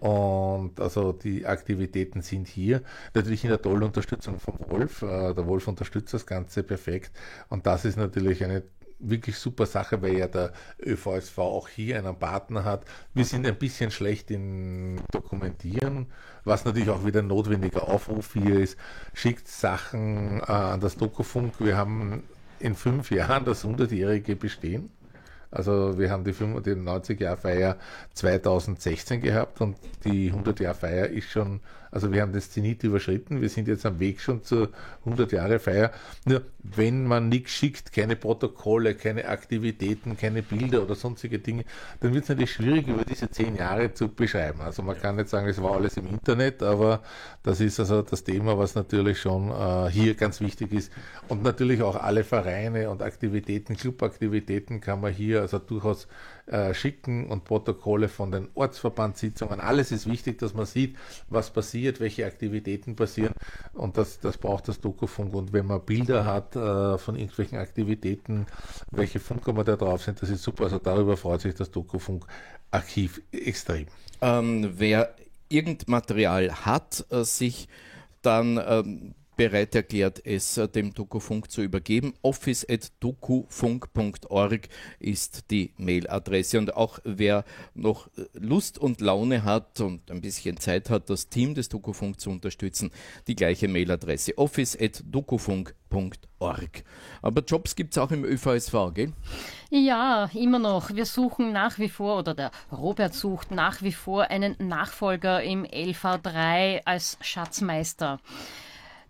Speaker 4: Und also die Aktivitäten sind hier natürlich in der tollen Unterstützung vom Wolf. Der Wolf unterstützt das Ganze perfekt und das ist natürlich eine wirklich super Sache, weil ja der Ö V S V auch hier einen Partner hat. Wir sind ein bisschen schlecht in Dokumentieren, was natürlich auch wieder ein notwendiger Aufruf hier ist. Schickt Sachen an das Dokufunk. Wir haben in fünf Jahren das hundertjährige Bestehen. Also wir haben die, die neunzig-Jahr-Feier zweitausendsechzehn gehabt und die hundert-Jahr-Feier ist schon, also wir haben das Zenit überschritten, wir sind jetzt am Weg schon zur hundert-Jahre-Feier. Nur wenn man nichts schickt, keine Protokolle, keine Aktivitäten, keine Bilder oder sonstige Dinge, dann wird es natürlich schwierig, über diese zehn Jahre zu beschreiben. Also man kann nicht sagen, es war alles im Internet, aber das ist also das Thema, was natürlich schon äh, hier ganz wichtig ist. Und natürlich auch alle Vereine und Aktivitäten, Clubaktivitäten kann man hier also durchaus äh, schicken und Protokolle von den Ortsverbandssitzungen. Alles ist wichtig, dass man sieht, was passiert, welche Aktivitäten passieren und das, das braucht das Dokufunk. Und wenn man Bilder hat äh, von irgendwelchen Aktivitäten, welche Funknummer da drauf sind, das ist super. Also darüber freut sich das Dokufunk-Archiv extrem.
Speaker 2: Ähm, wer irgend Material hat, äh, sich dann ähm, bereit erklärt, es äh, dem Dokufunk zu übergeben. office at dokufunk punkt org ist die Mailadresse. Und auch wer noch Lust und Laune hat und ein bisschen Zeit hat, das Team des Dokufunk zu unterstützen, die gleiche Mailadresse. office at dokufunk punkt org. Aber Jobs gibt es auch im Ö V S V, gell?
Speaker 3: Ja, immer noch. Wir suchen nach wie vor, oder der Robert sucht nach wie vor einen Nachfolger im L V drei als Schatzmeister.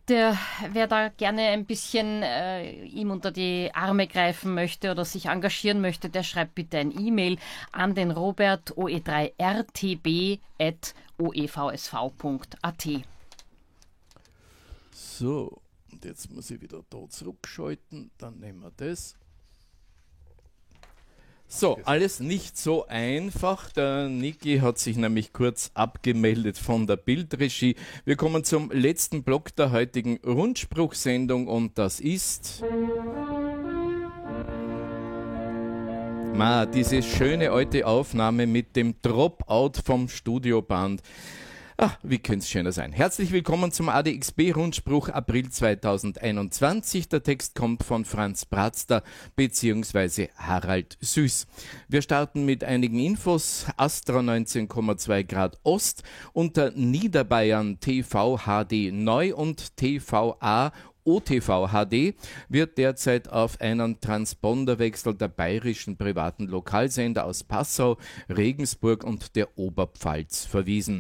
Speaker 3: Der, wer da gerne ein bisschen äh, ihm unter die Arme greifen möchte oder sich engagieren möchte, der schreibt bitte ein E-Mail an den Robert o e drei r t b at o e v s v punkt a t.
Speaker 2: So, und jetzt muss ich wieder da zurückschalten, dann nehmen wir das. So, alles nicht so einfach. Der Niki hat sich nämlich kurz abgemeldet von der Bildregie. Wir kommen zum letzten Block der heutigen Rundspruchsendung und das ist... Ma, diese schöne alte Aufnahme mit dem Dropout vom Studioband. Ah, wie könnte es schöner sein. Herzlich willkommen zum A D X B-Rundspruch April zweitausendeinundzwanzig. Der Text kommt von Franz Brazda bzw. Harald Süß. Wir starten mit einigen Infos. Astra neunzehn Komma zwei Grad Ost, unter Niederbayern T V H D neu und T V A O T V H D wird derzeit auf einen Transponderwechsel der bayerischen privaten Lokalsender aus Passau, Regensburg und der Oberpfalz verwiesen.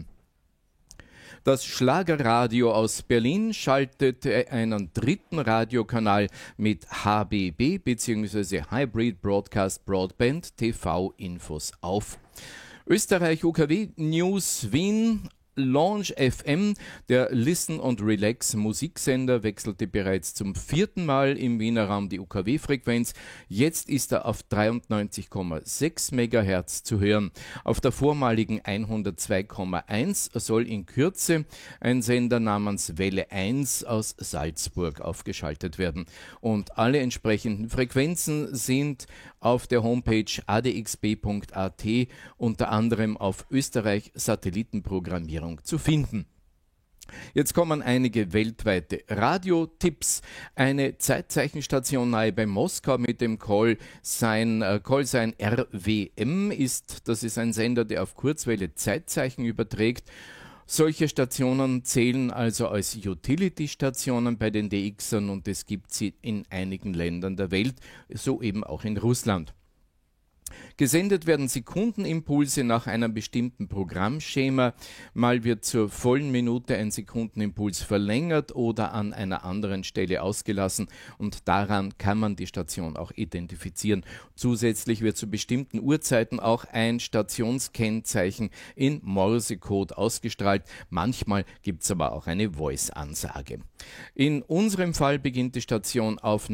Speaker 2: Das Schlagerradio aus Berlin schaltet einen dritten Radiokanal mit H B B bzw. Hybrid Broadcast Broadband T V-Infos auf. Österreich U K W News Wien. Launch F M, der Listen und Relax Musiksender, wechselte bereits zum vierten Mal im Wiener Raum die U K W-Frequenz. Jetzt ist er auf dreiundneunzig Komma sechs Megahertz zu hören. Auf der vormaligen hundertzwei Komma eins soll in Kürze ein Sender namens Welle eins aus Salzburg aufgeschaltet werden. Und alle entsprechenden Frequenzen sind auf der Homepage a d x b punkt a t unter anderem auf Österreich Satellitenprogrammierung zu finden. Jetzt kommen einige weltweite Radiotipps. Eine Zeitzeichenstation nahe bei Moskau mit dem Call Sign, äh, Call Sign R W M ist, das ist ein Sender, der auf Kurzwelle Zeitzeichen überträgt. Solche Stationen zählen also als Utility-Stationen bei den D Xern und es gibt sie in einigen Ländern der Welt, so eben auch in Russland. Gesendet werden Sekundenimpulse nach einem bestimmten Programmschema. Mal wird zur vollen Minute ein Sekundenimpuls verlängert oder an einer anderen Stelle ausgelassen und daran kann man die Station auch identifizieren. Zusätzlich wird zu bestimmten Uhrzeiten auch ein Stationskennzeichen in Morsecode ausgestrahlt. Manchmal gibt es aber auch eine Voice-Ansage. In unserem Fall beginnt die Station auf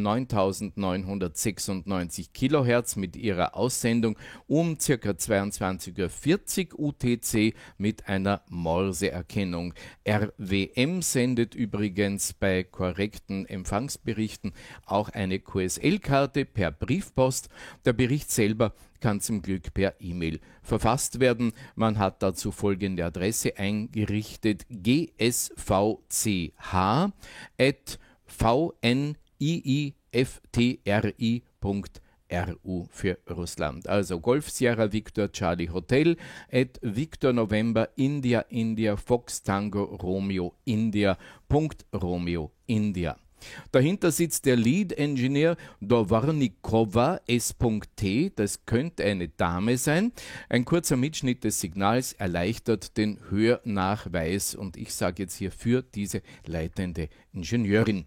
Speaker 2: neuntausendneunhundertsechsundneunzig Kilohertz mit ihrer Aussendung um ca. zweiundzwanzig Uhr vierzig U T C mit einer Morse-Erkennung. R W M sendet übrigens bei korrekten Empfangsberichten auch eine Q S L-Karte per Briefpost. Der Bericht selber kann zum Glück per E-Mail verfasst werden. Man hat dazu folgende Adresse eingerichtet: g s v c h at v n i i f t r i punkt r u für Russland. Also Golf Sierra Victor Charlie Hotel at Victor November India India Fox Tango Romeo India Punkt Romeo India. Dahinter sitzt der Lead Engineer Dowarnikova S T, das könnte eine Dame sein. Ein kurzer Mitschnitt des Signals erleichtert den Hörnachweis und ich sage jetzt hier für diese leitende Ingenieurin.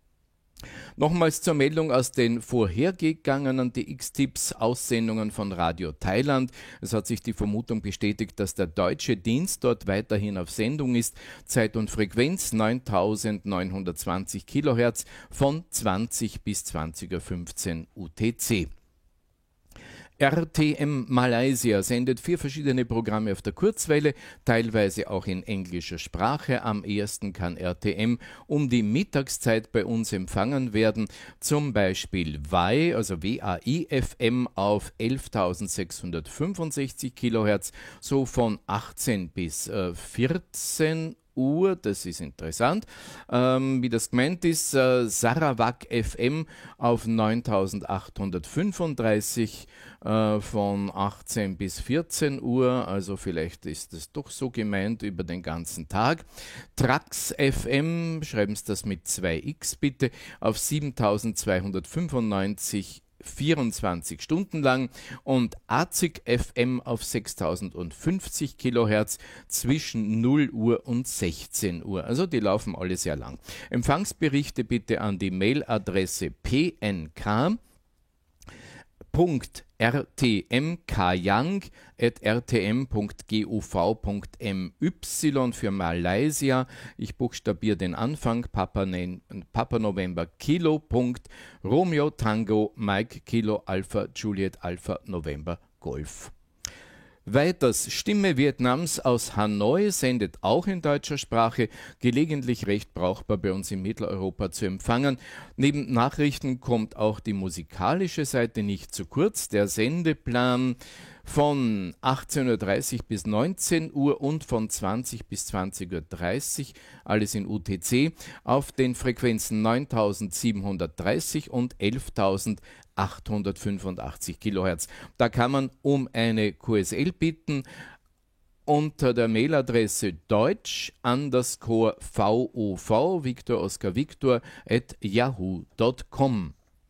Speaker 2: Nochmals zur Meldung aus den vorhergegangenen D X-Tipps, Aussendungen von Radio Thailand. Es hat sich die Vermutung bestätigt, dass der deutsche Dienst dort weiterhin auf Sendung ist. Zeit und Frequenz neuntausendneunhundertzwanzig Kilohertz von zwanzig bis zwanzig Uhr fünfzehn U T C. R T M Malaysia sendet vier verschiedene Programme auf der Kurzwelle, teilweise auch in englischer Sprache. Am ehesten kann R T M um die Mittagszeit bei uns empfangen werden, zum Beispiel W A I, also W A I F M auf elftausendsechshundertfünfundsechzig Kilohertz, so von achtzehn bis vierzehn Uhr, das ist interessant, ähm, wie das gemeint ist, äh, Sarawak F M auf neuntausendachthundertfünfunddreißig äh, von achtzehn bis vierzehn Uhr, also vielleicht ist es doch so gemeint über den ganzen Tag. Trax F M, schreiben Sie das mit zwei x bitte, auf siebentausendzweihundertfünfundneunzig vierundzwanzig Stunden lang und A Z I C F M auf sechstausendfünfzig Kilohertz zwischen null Uhr und sechzehn Uhr. Also die laufen alle sehr lang. Empfangsberichte bitte an die Mailadresse p n k punkt r t m kajang at r t m punkt gov punkt m y für Malaysia. Ich buchstabiere den Anfang. Papa, Papa November Kilo. Punkt Romeo Tango Mike Kilo Alpha Juliet Alpha November Golf. Weiters, Stimme Vietnams aus Hanoi sendet auch in deutscher Sprache, gelegentlich recht brauchbar bei uns in Mitteleuropa zu empfangen. Neben Nachrichten kommt auch die musikalische Seite nicht zu kurz. Der Sendeplan von achtzehn Uhr dreißig bis neunzehn Uhr und von zwanzig bis zwanzig Uhr dreißig, alles in U T C, auf den Frequenzen neuntausendsiebenhundertdreißig und elftausendachthundertfünfundachtzig Kilohertz. Da kann man um eine Q S L bitten unter der Mailadresse deutsch underscore vov, Victor Oscar Victor, at yahoo punkt com.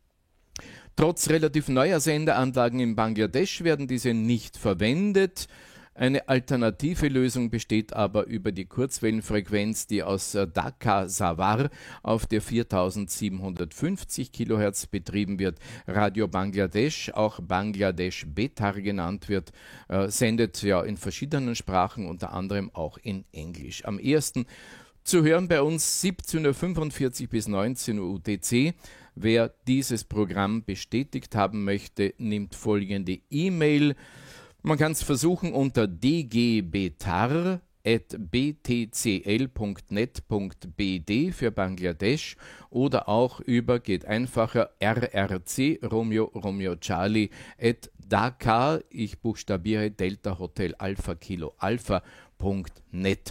Speaker 2: Trotz relativ neuer Sendeanlagen in Bangladesch werden diese nicht verwendet. Eine alternative Lösung besteht aber über die Kurzwellenfrequenz, die aus Dhaka Sawar auf der viertausendsiebenhundertfünfzig Kilohertz betrieben wird. Radio Bangladesch, auch Bangladesch Betar genannt wird, äh, sendet ja in verschiedenen Sprachen, unter anderem auch in Englisch. Am ersten zu hören bei uns siebzehn Uhr fünfundvierzig bis neunzehn Uhr U T C. Wer dieses Programm bestätigt haben möchte, nimmt folgende E-Mail. Man kann es versuchen unter d g betar at b t c l punkt net punkt b d für Bangladesch oder auch über, geht einfacher, r r c Romeo Romeo Charlie at Dhaka, ich buchstabiere Delta Hotel Alpha Kilo Alpha Punkt net.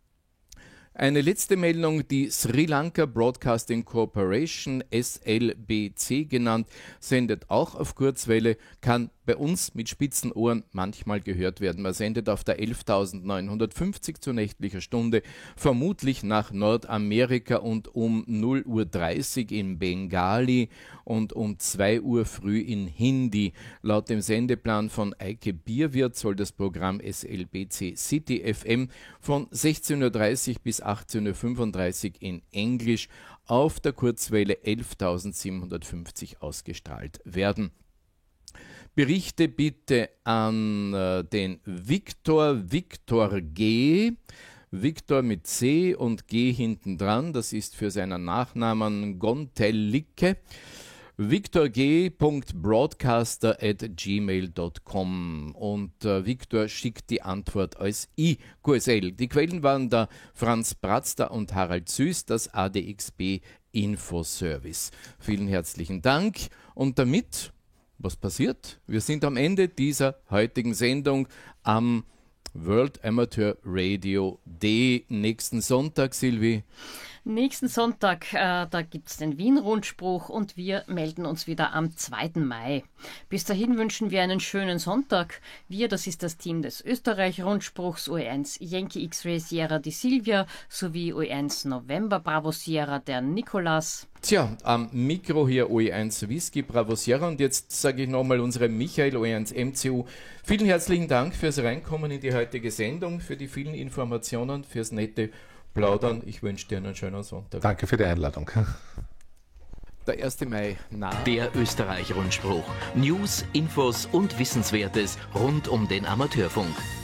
Speaker 2: Eine letzte Meldung, die Sri Lanka Broadcasting Corporation, S L B C genannt, sendet auch auf Kurzwelle, kann bei uns mit spitzen Ohren manchmal gehört werden. Man sendet auf der elftausendneunhundertfünfzig zu nächtlicher Stunde, vermutlich nach Nordamerika und um null Uhr dreißig in Bengali und um zwei Uhr früh in Hindi. Laut dem Sendeplan von Eike Bierwirt soll das Programm S L B C City F M von sechzehn Uhr dreißig bis achtzehn Uhr fünfunddreißig in Englisch auf der Kurzwelle elftausendsiebenhundertfünfzig ausgestrahlt werden. Berichte bitte an äh, den Victor, Victor G., Victor mit C und G hinten dran, das ist für seinen Nachnamen Gontelicke, victor g punkt broadcaster at gmail punkt com und äh, Victor schickt die Antwort als I-Q S L. Die Quellen waren da Franz Bratzter und Harald Süß, das A D X B Infoservice. Vielen herzlichen Dank und damit, was passiert? Wir sind am Ende dieser heutigen Sendung am World Amateur Radio Day nächsten Sonntag, Silvi.
Speaker 3: Nächsten Sonntag, äh, da gibt es den Wien-Rundspruch und wir melden uns wieder am zweiten Mai. Bis dahin wünschen wir einen schönen Sonntag. Wir, das ist das Team des Österreich-Rundspruchs, U E eins Yankee X-Ray Sierra die Silvia sowie U E eins November Bravo Sierra der Nikolas.
Speaker 2: Tja, am Mikro hier U E eins Whisky Bravo Sierra und jetzt sage ich nochmal unserem Michael U E eins M C U vielen herzlichen Dank fürs Reinkommen in die heutige Sendung, für die vielen Informationen, fürs nette Plaudern. Ich wünsche dir einen schönen Sonntag.
Speaker 4: Danke für die Einladung.
Speaker 2: Der erste Mai nach.
Speaker 1: Der Österreich-Rundspruch. News, Infos und Wissenswertes rund um den Amateurfunk.